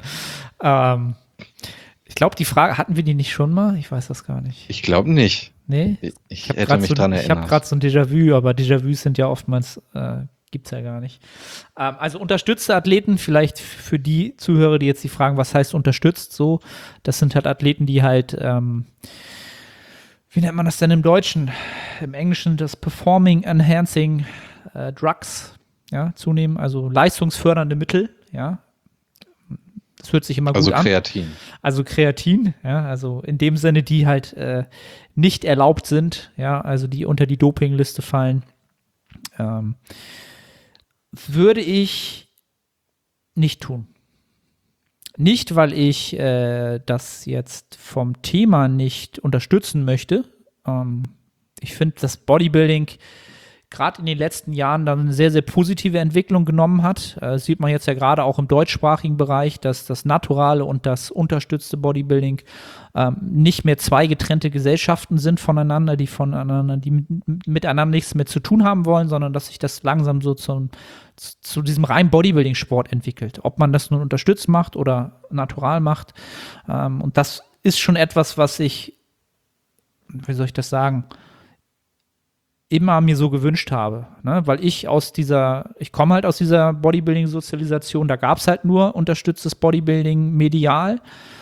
Ich glaube, die Frage, hatten wir die nicht schon mal? Ich weiß das gar nicht. Ich glaube nicht. Nee? Ich hätte mich dran erinnert. Ich habe gerade so ein Déjà-vu, aber Déjà-vus sind ja oftmals, gibt es ja gar nicht. Also unterstützte Athleten, vielleicht für die Zuhörer, die jetzt die fragen, was heißt unterstützt so, das sind halt Athleten, die halt, wie nennt man das denn im Deutschen? Im Englischen das Performing Enhancing Drugs, ja, zunehmen, also leistungsfördernde Mittel, ja. Das hört sich immer gut an. Also Kreatin. Also Kreatin, ja, also in dem Sinne, die halt nicht erlaubt sind, ja, also die unter die Dopingliste fallen, würde ich nicht tun. Nicht, weil ich das jetzt vom Thema nicht unterstützen möchte. Ich finde, dass Bodybuilding gerade in den letzten Jahren dann eine sehr, sehr positive Entwicklung genommen hat. Sieht man jetzt ja gerade auch im deutschsprachigen Bereich, dass das naturale und das unterstützte Bodybuilding nicht mehr zwei getrennte Gesellschaften sind voneinander, die miteinander nichts mehr zu tun haben wollen, sondern dass sich das langsam so zu diesem reinen Bodybuilding-Sport entwickelt. Ob man das nun unterstützt macht oder natural macht. Und das ist schon etwas, was ich, wie soll ich das sagen, immer mir so gewünscht habe, ne? Weil ich komme halt aus dieser Bodybuilding-Sozialisation, da gab es halt nur unterstütztes Bodybuilding medial.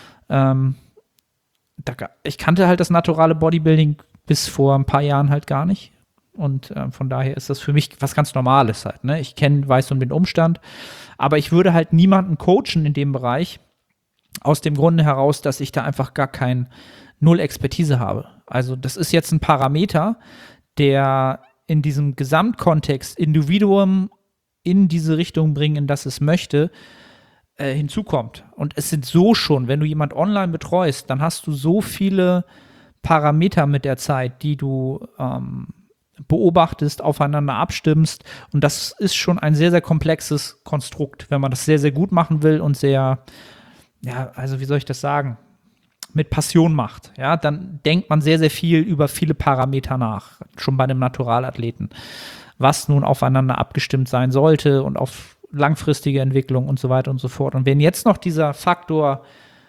Ich kannte halt das naturale Bodybuilding bis vor ein paar Jahren halt gar nicht. Und von daher ist das für mich was ganz Normales halt, ne? Ich weiß um den Umstand, aber ich würde halt niemanden coachen in dem Bereich, aus dem Grunde heraus, dass ich da einfach gar null Expertise habe. Also das ist jetzt ein Parameter, der in diesem Gesamtkontext Individuum in diese Richtung bringen, in das es möchte, hinzukommt. Und es sind so schon, wenn du jemand online betreust, dann hast du so viele Parameter mit der Zeit, die du beobachtest, aufeinander abstimmst. Und das ist schon ein sehr, sehr komplexes Konstrukt, wenn man das sehr, sehr gut machen will und sehr, ja, also wie soll ich das sagen, mit Passion macht, ja, dann denkt man sehr, sehr viel über viele Parameter nach, schon bei einem Naturalathleten, was nun aufeinander abgestimmt sein sollte und auf langfristige Entwicklung und so weiter und so fort. Und wenn jetzt noch dieser Faktor,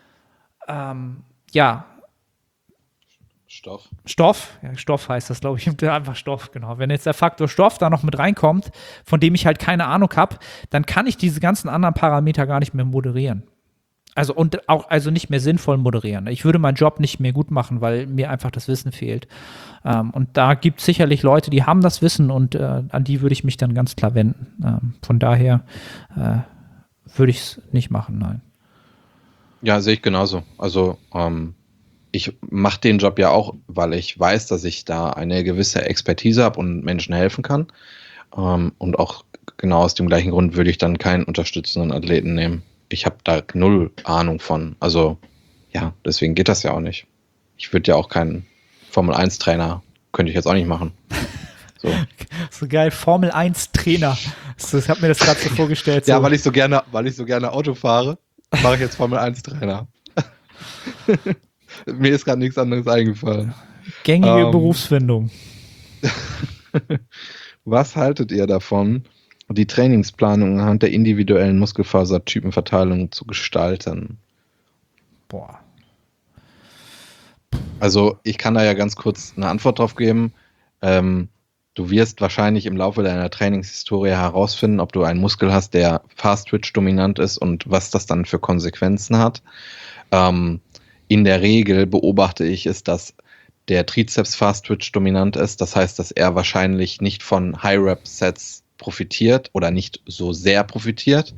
Stoff heißt das, glaube ich, einfach Stoff, genau. Wenn jetzt der Faktor Stoff da noch mit reinkommt, von dem ich halt keine Ahnung habe, dann kann ich diese ganzen anderen Parameter gar nicht mehr moderieren. Also nicht mehr sinnvoll moderieren. Ich würde meinen Job nicht mehr gut machen, weil mir einfach das Wissen fehlt. Und da gibt es sicherlich Leute, die haben das Wissen und an die würde ich mich dann ganz klar wenden. Von daher würde ich es nicht machen, nein. Ja, sehe ich genauso. Also ich mache den Job ja auch, weil ich weiß, dass ich da eine gewisse Expertise habe und Menschen helfen kann. Und auch genau aus dem gleichen Grund würde ich dann keinen unterstützenden Athleten nehmen. Ich habe da null Ahnung von. Also, ja, deswegen geht das ja auch nicht. Ich würde ja auch keinen Formel-1-Trainer, könnte ich jetzt auch nicht machen. So geil, Formel-1-Trainer. Ich habe mir das gerade so vorgestellt. So. Ja, weil ich so gerne Auto fahre, mache ich jetzt Formel-1-Trainer. Mir ist gerade nichts anderes eingefallen. Gängige Berufsfindung. Was haltet ihr davon, die Trainingsplanung anhand der individuellen Muskelfasertypenverteilung zu gestalten? Boah. Also ich kann da ja ganz kurz eine Antwort drauf geben. Du wirst wahrscheinlich im Laufe deiner Trainingshistorie herausfinden, ob du einen Muskel hast, der Fast-Twitch dominant ist und was das dann für Konsequenzen hat. In der Regel beobachte ich es, dass der Trizeps Fast-Twitch dominant ist. Das heißt, dass er wahrscheinlich nicht von High-Rep-Sets profitiert oder nicht so sehr profitiert.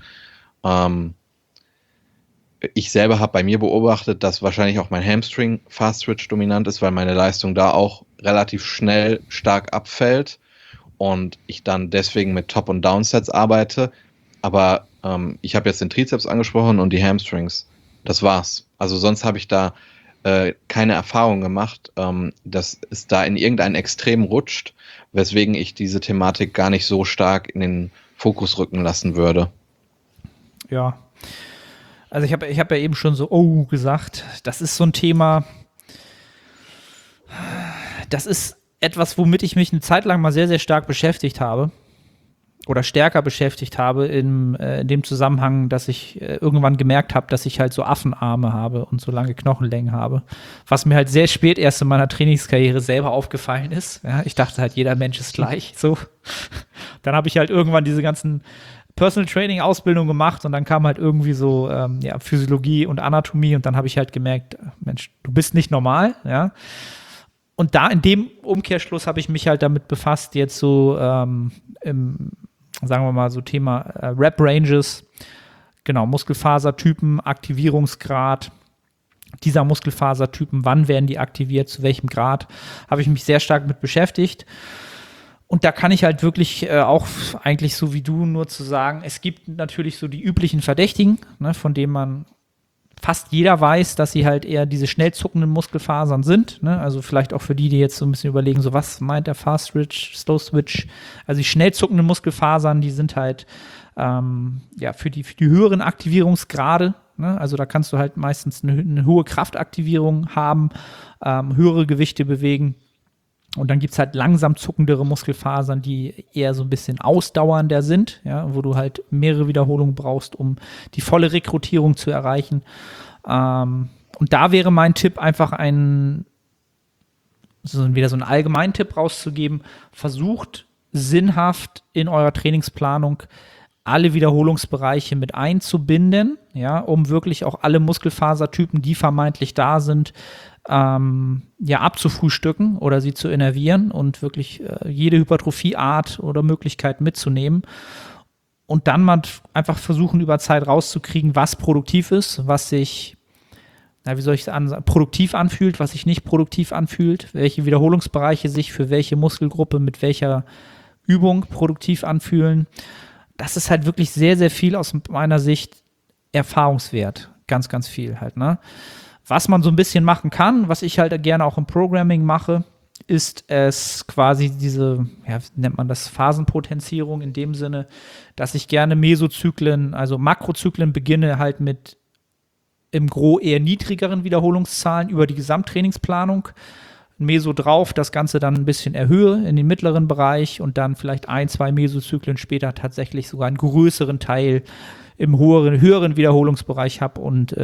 Ich selber habe bei mir beobachtet, dass wahrscheinlich auch mein Hamstring Fast-Twitch dominant ist, weil meine Leistung da auch relativ schnell stark abfällt und ich dann deswegen mit Top- und Downsets arbeite. Aber ich habe jetzt den Trizeps angesprochen und die Hamstrings. Das war's. Also sonst habe ich da keine Erfahrung gemacht, dass es da in irgendein Extrem rutscht, weswegen ich diese Thematik gar nicht so stark in den Fokus rücken lassen würde. Ja. Also ich hab ja eben schon so gesagt, das ist so ein Thema, das ist etwas, womit ich mich eine Zeit lang mal sehr, sehr stark beschäftigt habe oder stärker beschäftigt habe in dem Zusammenhang, dass ich irgendwann gemerkt habe, dass ich halt so Affenarme habe und so lange Knochenlängen habe, was mir halt sehr spät erst in meiner Trainingskarriere selber aufgefallen ist. Ja, ich dachte halt, jeder Mensch ist gleich, so. Dann habe ich halt irgendwann diese ganzen Personal Training Ausbildung gemacht und dann kam halt irgendwie so Physiologie und Anatomie und dann habe ich halt gemerkt, Mensch, du bist nicht normal, ja. Und da in dem Umkehrschluss habe ich mich halt damit befasst, jetzt so sagen wir mal so Thema Rep-Ranges, genau, Muskelfasertypen, Aktivierungsgrad dieser Muskelfasertypen, wann werden die aktiviert, zu welchem Grad, habe ich mich sehr stark mit beschäftigt. Und da kann ich halt wirklich auch eigentlich so wie du nur zu sagen, es gibt natürlich so die üblichen Verdächtigen, ne, von denen man fast jeder weiß, dass sie halt eher diese schnell zuckenden Muskelfasern sind. Ne? Also vielleicht auch für die jetzt so ein bisschen überlegen, so was meint der Fast Switch, Slow Switch. Also die schnell zuckenden Muskelfasern, die sind halt für die höheren Aktivierungsgrade. Ne? Also da kannst du halt meistens eine hohe Kraftaktivierung haben, höhere Gewichte bewegen. Und dann gibt es halt langsam zuckendere Muskelfasern, die eher so ein bisschen ausdauernder sind, ja, wo du halt mehrere Wiederholungen brauchst, um die volle Rekrutierung zu erreichen. Und da wäre mein Tipp einfach wieder so einen allgemeinen Tipp rauszugeben. Versucht sinnhaft in eurer Trainingsplanung alle Wiederholungsbereiche mit einzubinden, ja, um wirklich auch alle Muskelfasertypen, die vermeintlich da sind, abzufrühstücken oder sie zu innervieren und wirklich jede Hypertrophieart oder Möglichkeit mitzunehmen und dann mal einfach versuchen, über Zeit rauszukriegen, was produktiv ist, was sich, produktiv anfühlt, was sich nicht produktiv anfühlt, welche Wiederholungsbereiche sich für welche Muskelgruppe mit welcher Übung produktiv anfühlen. Das ist halt wirklich sehr, sehr viel aus meiner Sicht Erfahrungswert. Ganz, ganz viel halt, ne? Was man so ein bisschen machen kann, was ich halt gerne auch im Programming mache, ist es quasi diese, wie nennt man das, Phasenpotenzierung in dem Sinne, dass ich gerne Mesozyklen, also Makrozyklen beginne halt mit im Gros eher niedrigeren Wiederholungszahlen über die Gesamttrainingsplanung. Meso drauf, das Ganze dann ein bisschen erhöhe in den mittleren Bereich und dann vielleicht 1-2 Mesozyklen später tatsächlich sogar einen größeren Teil im höheren Wiederholungsbereich habe und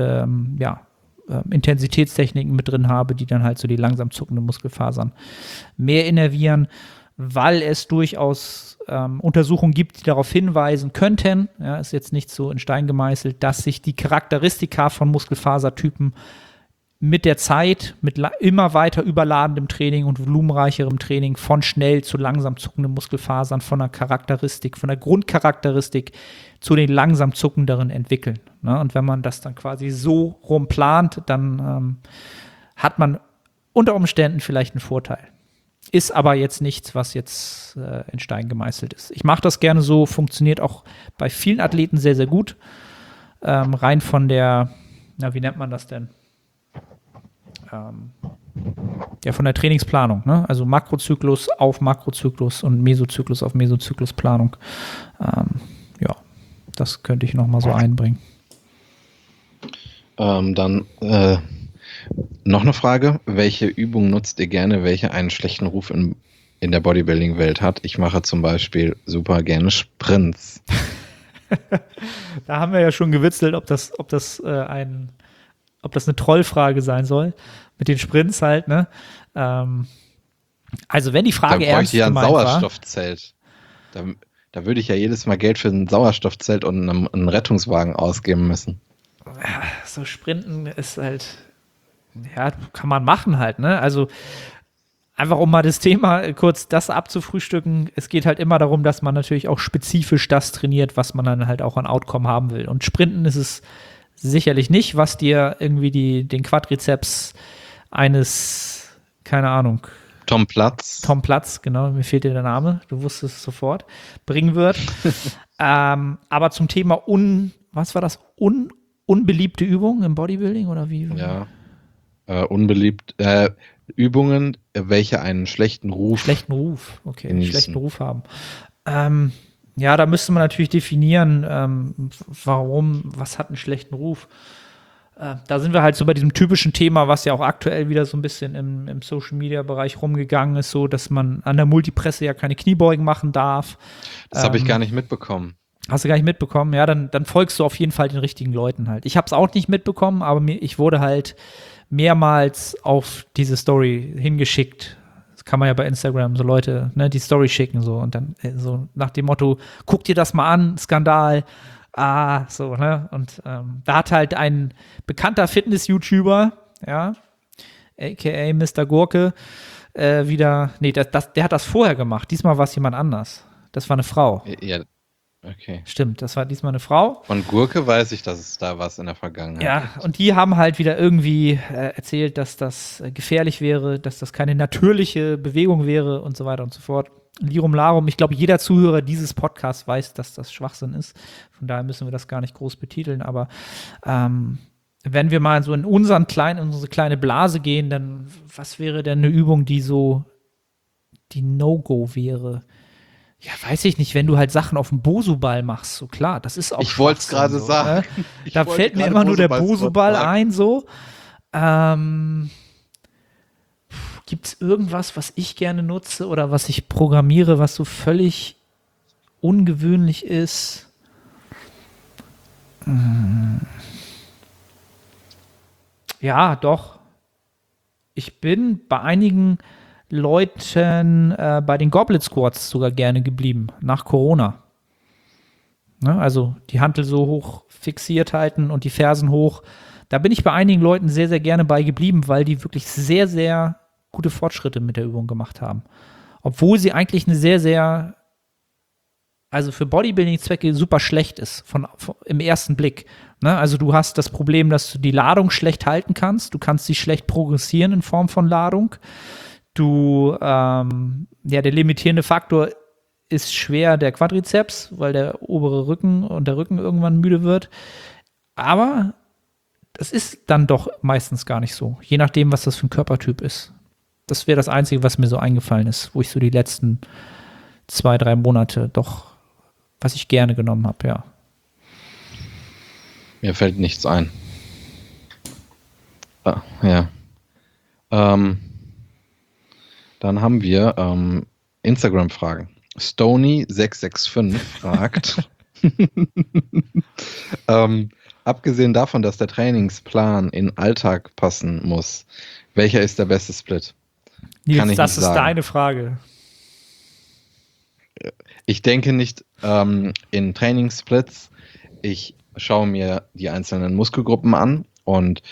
Intensitätstechniken mit drin habe, die dann halt so die langsam zuckenden Muskelfasern mehr innervieren, weil es durchaus Untersuchungen gibt, die darauf hinweisen könnten, ja, ist jetzt nicht so in Stein gemeißelt, dass sich die Charakteristika von Muskelfasertypen mit der Zeit, mit immer weiter überladendem Training und volumenreicherem Training von schnell zu langsam zuckenden Muskelfasern von der Grundcharakteristik zu den langsam zuckenderen entwickeln. Ne? Und wenn man das dann quasi so rum plant, dann hat man unter Umständen vielleicht einen Vorteil. Ist aber jetzt nichts, was jetzt in Stein gemeißelt ist. Ich mache das gerne so, funktioniert auch bei vielen Athleten sehr, sehr gut. Rein von der, wie nennt man das denn? Von der Trainingsplanung, ne? Also Makrozyklus auf Makrozyklus und Mesozyklus auf Mesozyklusplanung. Das könnte ich nochmal so einbringen. Dann noch eine Frage. Welche Übung nutzt ihr gerne, welche einen schlechten Ruf in der Bodybuilding-Welt hat? Ich mache zum Beispiel super gerne Sprints. Da haben wir ja schon gewitzelt, ob das eine Trollfrage sein soll, mit den Sprints halt, ne? Also wenn die Frage ernst gemeint war. Da bräuchte ich ja ein Sauerstoffzelt. Da würde ich ja jedes Mal Geld für ein Sauerstoffzelt und einen Rettungswagen ausgeben müssen. So Sprinten ist halt, kann man machen halt, ne? Also einfach um mal das Thema kurz das abzufrühstücken, es geht halt immer darum, dass man natürlich auch spezifisch das trainiert, was man dann halt auch an Outcome haben will. Und Sprinten ist es sicherlich nicht, was dir irgendwie den Quadrizeps eines, keine Ahnung, Tom Platz, genau, mir fehlt dir der Name, du wusstest es sofort, bringen wird. Aber zum Thema unbeliebte Übungen im Bodybuilding oder wie? Ja, unbeliebt, Übungen, welche einen schlechten Ruf genießen. Schlechten Ruf haben. Da müsste man natürlich definieren, was hat einen schlechten Ruf. Da sind wir halt so bei diesem typischen Thema, was ja auch aktuell wieder so ein bisschen im Social-Media-Bereich rumgegangen ist, so, dass man an der Multipresse ja keine Kniebeugen machen darf. Das habe ich gar nicht mitbekommen. Hast du gar nicht mitbekommen? Ja, dann folgst du auf jeden Fall den richtigen Leuten halt. Ich habe es auch nicht mitbekommen, aber ich wurde halt mehrmals auf diese Story hingeschickt. Das kann man ja bei Instagram so Leute, ne, die Story schicken so und dann so nach dem Motto, guck dir das mal an, Skandal. So, ne? Und da hat halt ein bekannter Fitness-YouTuber, ja, aka Mr. Gurke, der hat das vorher gemacht. Diesmal war es jemand anders. Das war eine Frau. Ja, okay. Stimmt, das war diesmal eine Frau. Von Gurke weiß ich, dass es da was in der Vergangenheit Ja, gibt. und die haben halt wieder irgendwie erzählt, dass das gefährlich wäre, dass das keine natürliche Bewegung wäre und so weiter und so fort. Lirum Larum. Ich glaube, jeder Zuhörer dieses Podcasts weiß, dass das Schwachsinn ist. Von daher müssen wir das gar nicht groß betiteln. Aber wenn wir mal so in unsere kleine Blase gehen, dann was wäre denn eine Übung, die No-Go wäre? Ja, weiß ich nicht, wenn du halt Sachen auf dem Bosu-Ball machst, so klar, das ist auch Ich wollte es gerade so, sagen. Ne? Da fällt mir immer nur der Bosu-Ball ein, so. Gibt es irgendwas, was ich gerne nutze oder was ich programmiere, was so völlig ungewöhnlich ist? Ja, doch. Ich bin bei einigen Leuten bei den Goblet Squats sogar gerne geblieben, nach Corona. Ne? Also die Hantel so hoch fixiert halten und die Fersen hoch. Da bin ich bei einigen Leuten sehr, sehr gerne bei geblieben, weil die wirklich sehr, sehr gute Fortschritte mit der Übung gemacht haben. Obwohl sie eigentlich eine sehr, sehr, also für Bodybuilding-Zwecke super schlecht ist, im ersten Blick. Ne? Also du hast das Problem, dass du die Ladung schlecht halten kannst. Du kannst sie schlecht progressieren in Form von Ladung. Der limitierende Faktor ist schwer der Quadrizeps, weil der obere Rücken und der Rücken irgendwann müde wird. Aber das ist dann doch meistens gar nicht so, je nachdem, was das für ein Körpertyp ist. Das wäre das Einzige, was mir so eingefallen ist, wo ich so die letzten 2-3 Monate doch, was ich gerne genommen habe, ja. Mir fällt nichts ein. Ja. Dann haben wir Instagram-Fragen. Stony665 fragt, abgesehen davon, dass der Trainingsplan in Alltag passen muss, welcher ist der beste Split? Nils, das ist deine Frage. Ich denke nicht in Trainingssplits. Ich schaue mir die einzelnen Muskelgruppen an und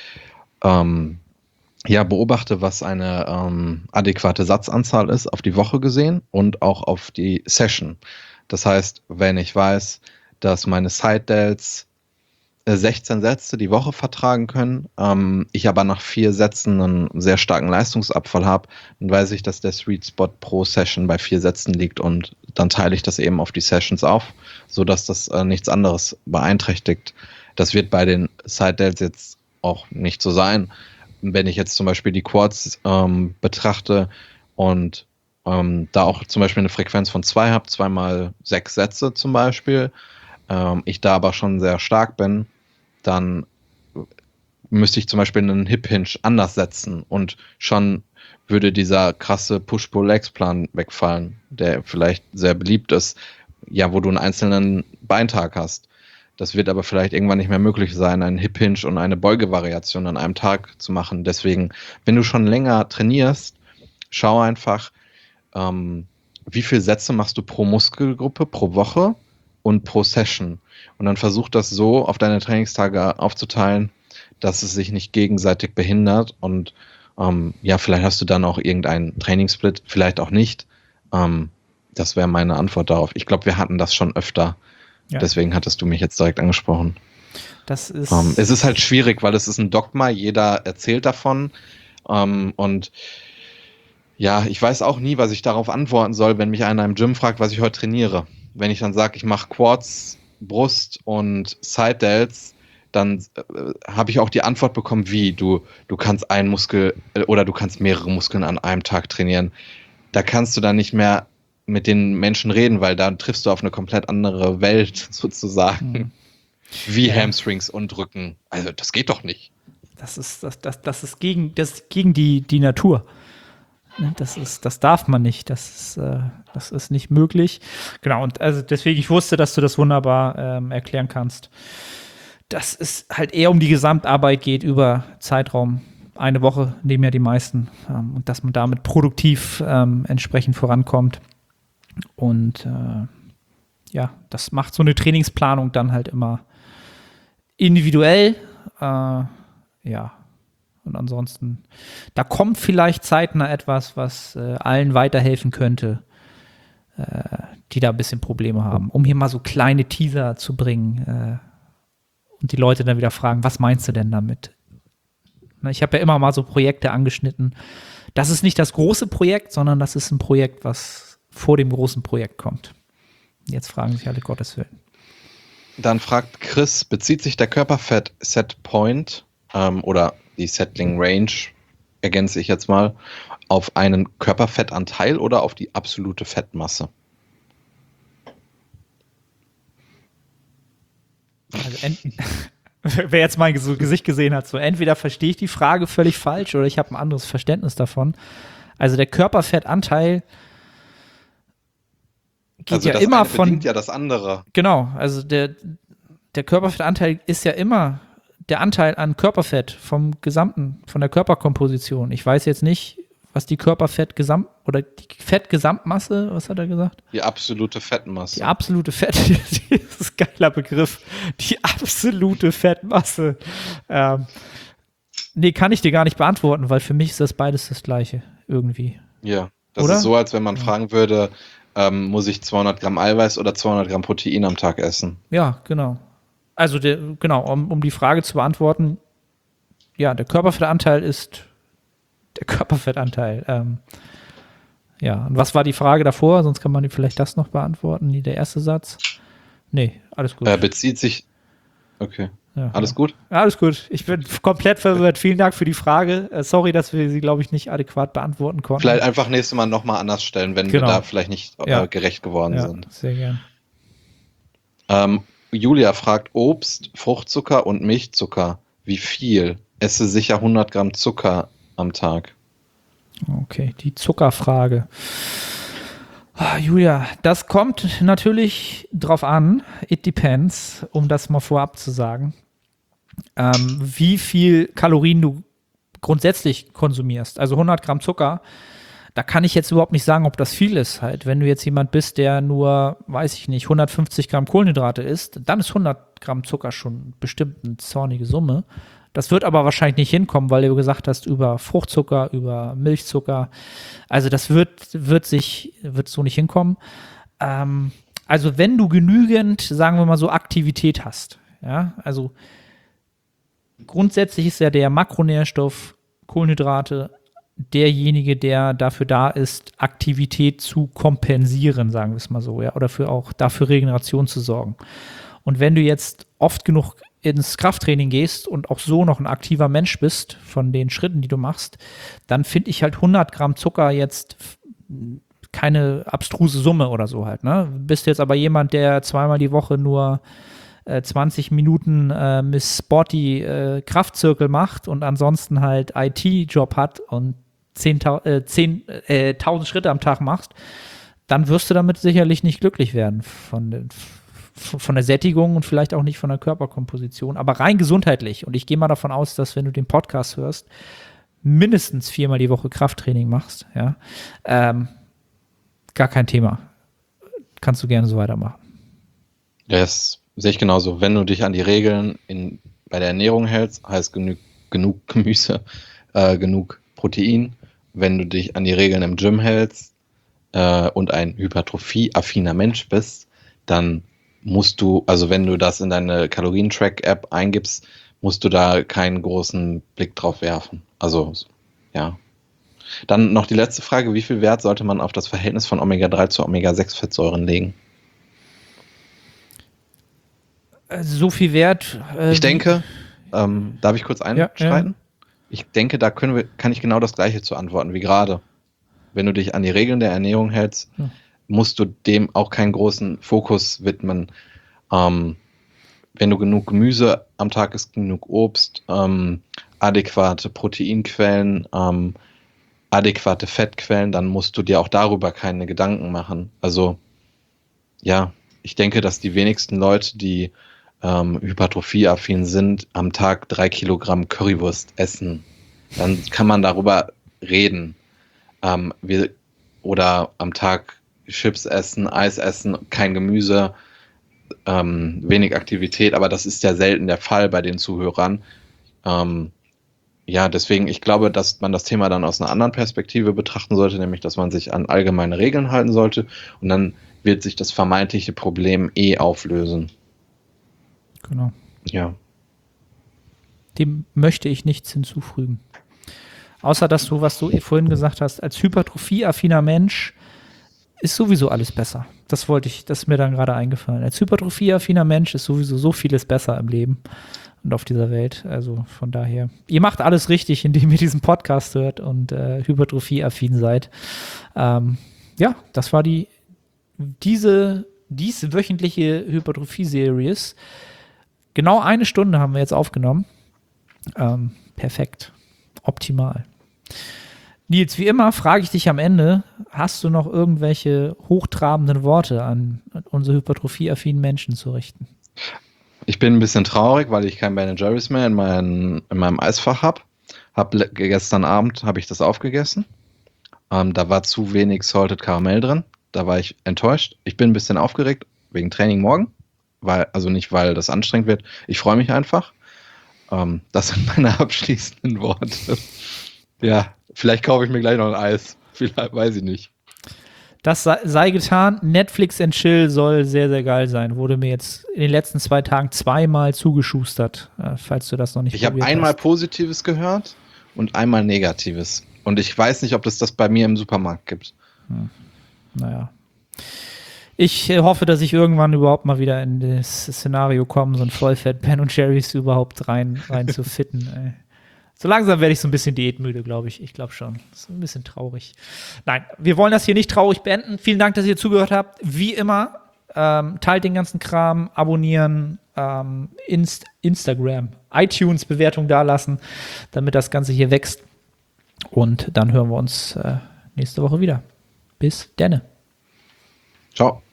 beobachte, was eine adäquate Satzanzahl ist auf die Woche gesehen und auch auf die Session. Das heißt, wenn ich weiß, dass meine Side Delts 16 Sätze die Woche vertragen können, ich aber nach 4 Sätzen einen sehr starken Leistungsabfall habe, dann weiß ich, dass der Sweet Spot pro Session bei 4 Sätzen liegt und dann teile ich das eben auf die Sessions auf, sodass das nichts anderes beeinträchtigt. Das wird bei den Side Delts jetzt auch nicht so sein. Wenn ich jetzt zum Beispiel die Quads betrachte und da auch zum Beispiel eine Frequenz von 2 habe, 2 mal 6 Sätze zum Beispiel, ich da aber schon sehr stark bin, dann müsste ich zum Beispiel einen Hip-Hinge anders setzen und schon würde dieser krasse Push-Pull-Legs-Plan wegfallen, der vielleicht sehr beliebt ist, ja, wo du einen einzelnen Beintag hast. Das wird aber vielleicht irgendwann nicht mehr möglich sein, einen Hip-Hinge und eine Beugevariation an einem Tag zu machen. Deswegen, wenn du schon länger trainierst, schau einfach, wie viele Sätze machst du pro Muskelgruppe, pro Woche und pro Session. Und dann versuch das so auf deine Trainingstage aufzuteilen, dass es sich nicht gegenseitig behindert. Und vielleicht hast du dann auch irgendeinen Trainingssplit, vielleicht auch nicht. Das wäre meine Antwort darauf. Ich glaube, wir hatten das schon öfter. Ja. Deswegen hattest du mich jetzt direkt angesprochen. Das ist es ist halt schwierig, weil es ist ein Dogma, jeder erzählt davon. Und ja, ich weiß auch nie, was ich darauf antworten soll, wenn mich einer im Gym fragt, was ich heute trainiere. Wenn ich dann sage, ich mache Quads, Brust und Side Delts, dann habe ich auch die Antwort bekommen, wie du kannst einen Muskel oder du kannst mehrere Muskeln an einem Tag trainieren. Da kannst du dann nicht mehr mit den Menschen reden, weil da triffst du auf eine komplett andere Welt sozusagen. Wie Hamstrings und Rücken. Also das geht doch nicht. das ist gegen die Natur. Ne, das darf man nicht. Das ist nicht möglich. Genau, und also deswegen, ich wusste, dass du das wunderbar erklären kannst. Dass es halt eher um die Gesamtarbeit geht über Zeitraum. Eine Woche nehmen ja die meisten. Und dass man damit produktiv entsprechend vorankommt. Und ja, das macht so eine Trainingsplanung dann halt immer individuell. Ja. Und ansonsten, da kommt vielleicht zeitnah etwas, was allen weiterhelfen könnte, die da ein bisschen Probleme haben. Um hier mal so kleine Teaser zu bringen und die Leute dann wieder fragen, was meinst du denn damit? Na, ich habe ja immer mal so Projekte angeschnitten. Das ist nicht das große Projekt, sondern das ist ein Projekt, was vor dem großen Projekt kommt. Jetzt fragen sich alle, Gottes Willen. Dann fragt Chris, bezieht sich der Körperfett-Setpoint oder die Settling Range, ergänze ich jetzt mal, auf einen Körperfettanteil oder auf die absolute Fettmasse? Also wer jetzt mein Gesicht gesehen hat, so entweder verstehe ich die Frage völlig falsch oder ich habe ein anderes Verständnis davon. Also der Körperfettanteil geht also ja das immer eine von. bedingt ja das andere. Genau, also der Körperfettanteil ist ja immer der Anteil an Körperfett von der Körperkomposition. Ich weiß jetzt nicht, was die oder die Fettgesamtmasse, was hat er gesagt? Die absolute Fettmasse. Die absolute das ist ein geiler Begriff. Die absolute Fettmasse. Nee, kann ich dir gar nicht beantworten, weil für mich ist das beides das Gleiche irgendwie. Ja, das Oder? ist so, als wenn man fragen würde, muss ich 200 Gramm Eiweiß oder 200 Gramm Protein am Tag essen? Ja, genau. Also, um die Frage zu beantworten, ja, der Körperfettanteil ist der Körperfettanteil. Ja, und was war die Frage davor? Sonst kann man vielleicht das noch beantworten. Der erste Satz. Nee, alles gut. Bezieht sich. Okay. Ja, alles gut? Ja, alles gut. Ich bin komplett verwirrt. Vielen Dank für die Frage. Sorry, dass wir sie, glaube ich, nicht adäquat beantworten konnten. Vielleicht einfach nächstes Mal nochmal anders stellen, wenn wir da vielleicht nicht gerecht geworden sind. Sehr gern. Julia fragt, Obst, Fruchtzucker und Milchzucker, wie viel? Esse sicher 100 Gramm Zucker am Tag. Okay, die Zuckerfrage. Julia, das kommt natürlich drauf an, it depends, um das mal vorab zu sagen, wie viel Kalorien du grundsätzlich konsumierst. Also 100 Gramm Zucker, da kann ich jetzt überhaupt nicht sagen, ob das viel ist. Halt, wenn du jetzt jemand bist, der nur, weiß ich nicht, 150 Gramm Kohlenhydrate isst, dann ist 100 Gramm Zucker schon bestimmt eine zornige Summe. Das wird aber wahrscheinlich nicht hinkommen, weil du gesagt hast, über Fruchtzucker, über Milchzucker. Also das wird so nicht hinkommen. Also wenn du genügend, sagen wir mal so, Aktivität hast, ja, also grundsätzlich ist ja der Makronährstoff Kohlenhydrate derjenige, der dafür da ist, Aktivität zu kompensieren, sagen wir es mal so, ja, oder dafür Regeneration zu sorgen. Und wenn du jetzt oft genug ins Krafttraining gehst und auch so noch ein aktiver Mensch bist von den Schritten, die du machst, dann finde ich halt 100 Gramm Zucker jetzt keine abstruse Summe oder so halt. Ne? Bist jetzt aber jemand, der zweimal die Woche nur 20 Minuten Miss Sporty Kraftzirkel macht und ansonsten halt IT-Job hat und 10.000 Schritte am Tag machst, dann wirst du damit sicherlich nicht glücklich werden von der Sättigung und vielleicht auch nicht von der Körperkomposition, aber rein gesundheitlich. Und ich gehe mal davon aus, dass wenn du den Podcast hörst, mindestens 4-mal die Woche Krafttraining machst, ja, gar kein Thema. Kannst du gerne so weitermachen. Ja, das sehe ich genauso. Wenn du dich an die Regeln bei der Ernährung hältst, heißt genug Gemüse, genug Protein. Wenn du dich an die Regeln im Gym hältst und ein hypertrophie-affiner Mensch bist, dann musst du, also wenn du das in deine Kalorien-Track-App eingibst, musst du da keinen großen Blick drauf werfen. Also, ja. Dann noch die letzte Frage, wie viel Wert sollte man auf das Verhältnis von Omega-3 zu Omega-6-Fettsäuren legen? So viel Wert. Ich denke, darf ich kurz einschreiten? Ja. Ich denke, da kann ich genau das Gleiche zu antworten wie gerade. Wenn du dich an die Regeln der Ernährung hältst, musst du dem auch keinen großen Fokus widmen. Wenn du genug Gemüse am Tag isst, genug Obst, adäquate Proteinquellen, adäquate Fettquellen, dann musst du dir auch darüber keine Gedanken machen. Also ja, ich denke, dass die wenigsten Leute, die hypertrophieaffin sind, am Tag 3 Kilogramm Currywurst essen. Dann kann man darüber reden. Oder am Tag Chips essen, Eis essen, kein Gemüse, wenig Aktivität, aber das ist ja selten der Fall bei den Zuhörern. Ja, deswegen, ich glaube, dass man das Thema dann aus einer anderen Perspektive betrachten sollte, nämlich, dass man sich an allgemeine Regeln halten sollte und dann wird sich das vermeintliche Problem auflösen. Genau. Ja. Dem möchte ich nichts hinzufügen. Außer, dass du, was du vorhin gesagt hast, als hypertrophieaffiner Mensch ist sowieso alles besser. Das ist mir dann gerade eingefallen. Als hypertrophieaffiner Mensch ist sowieso so vieles besser im Leben und auf dieser Welt. Also von daher, ihr macht alles richtig, indem ihr diesen Podcast hört und hypertrophieaffin seid. Ja, das war diese wöchentliche Hypertrophie-Series. Genau 1 Stunde haben wir jetzt aufgenommen. Perfekt. Optimal. Nils, wie immer frage ich dich am Ende, hast du noch irgendwelche hochtrabenden Worte an unsere hypertrophieaffinen Menschen zu richten? Ich bin ein bisschen traurig, weil ich kein Ben & Jerry's mehr in meinem Eisfach habe. Gestern Abend habe ich das aufgegessen. Da war zu wenig Salted Caramel drin. Da war ich enttäuscht. Ich bin ein bisschen aufgeregt wegen Training morgen. Nicht, weil das anstrengend wird. Ich freue mich einfach. Das sind meine abschließenden Worte. Ja, vielleicht kaufe ich mir gleich noch ein Eis. Vielleicht, weiß ich nicht. Das sei getan. Netflix and Chill soll sehr, sehr geil sein. Wurde mir jetzt in den letzten 2 Tagen 2-mal zugeschustert, falls du das noch nicht probiert hast. Ich habe einmal Positives gehört und einmal Negatives. Und ich weiß nicht, ob das bei mir im Supermarkt gibt. Naja. Ich hoffe, dass ich irgendwann überhaupt mal wieder in das Szenario komme, so ein Vollfett Ben & Jerry's überhaupt rein zu fitten. Ey. So langsam werde ich so ein bisschen diätmüde, glaube ich. Ich glaube schon. Das ist ein bisschen traurig. Nein, wir wollen das hier nicht traurig beenden. Vielen Dank, dass ihr zugehört habt. Wie immer, teilt den ganzen Kram, abonnieren, Instagram, iTunes-Bewertung dalassen, damit das Ganze hier wächst. Und dann hören wir uns nächste Woche wieder. Bis denne. Ciao.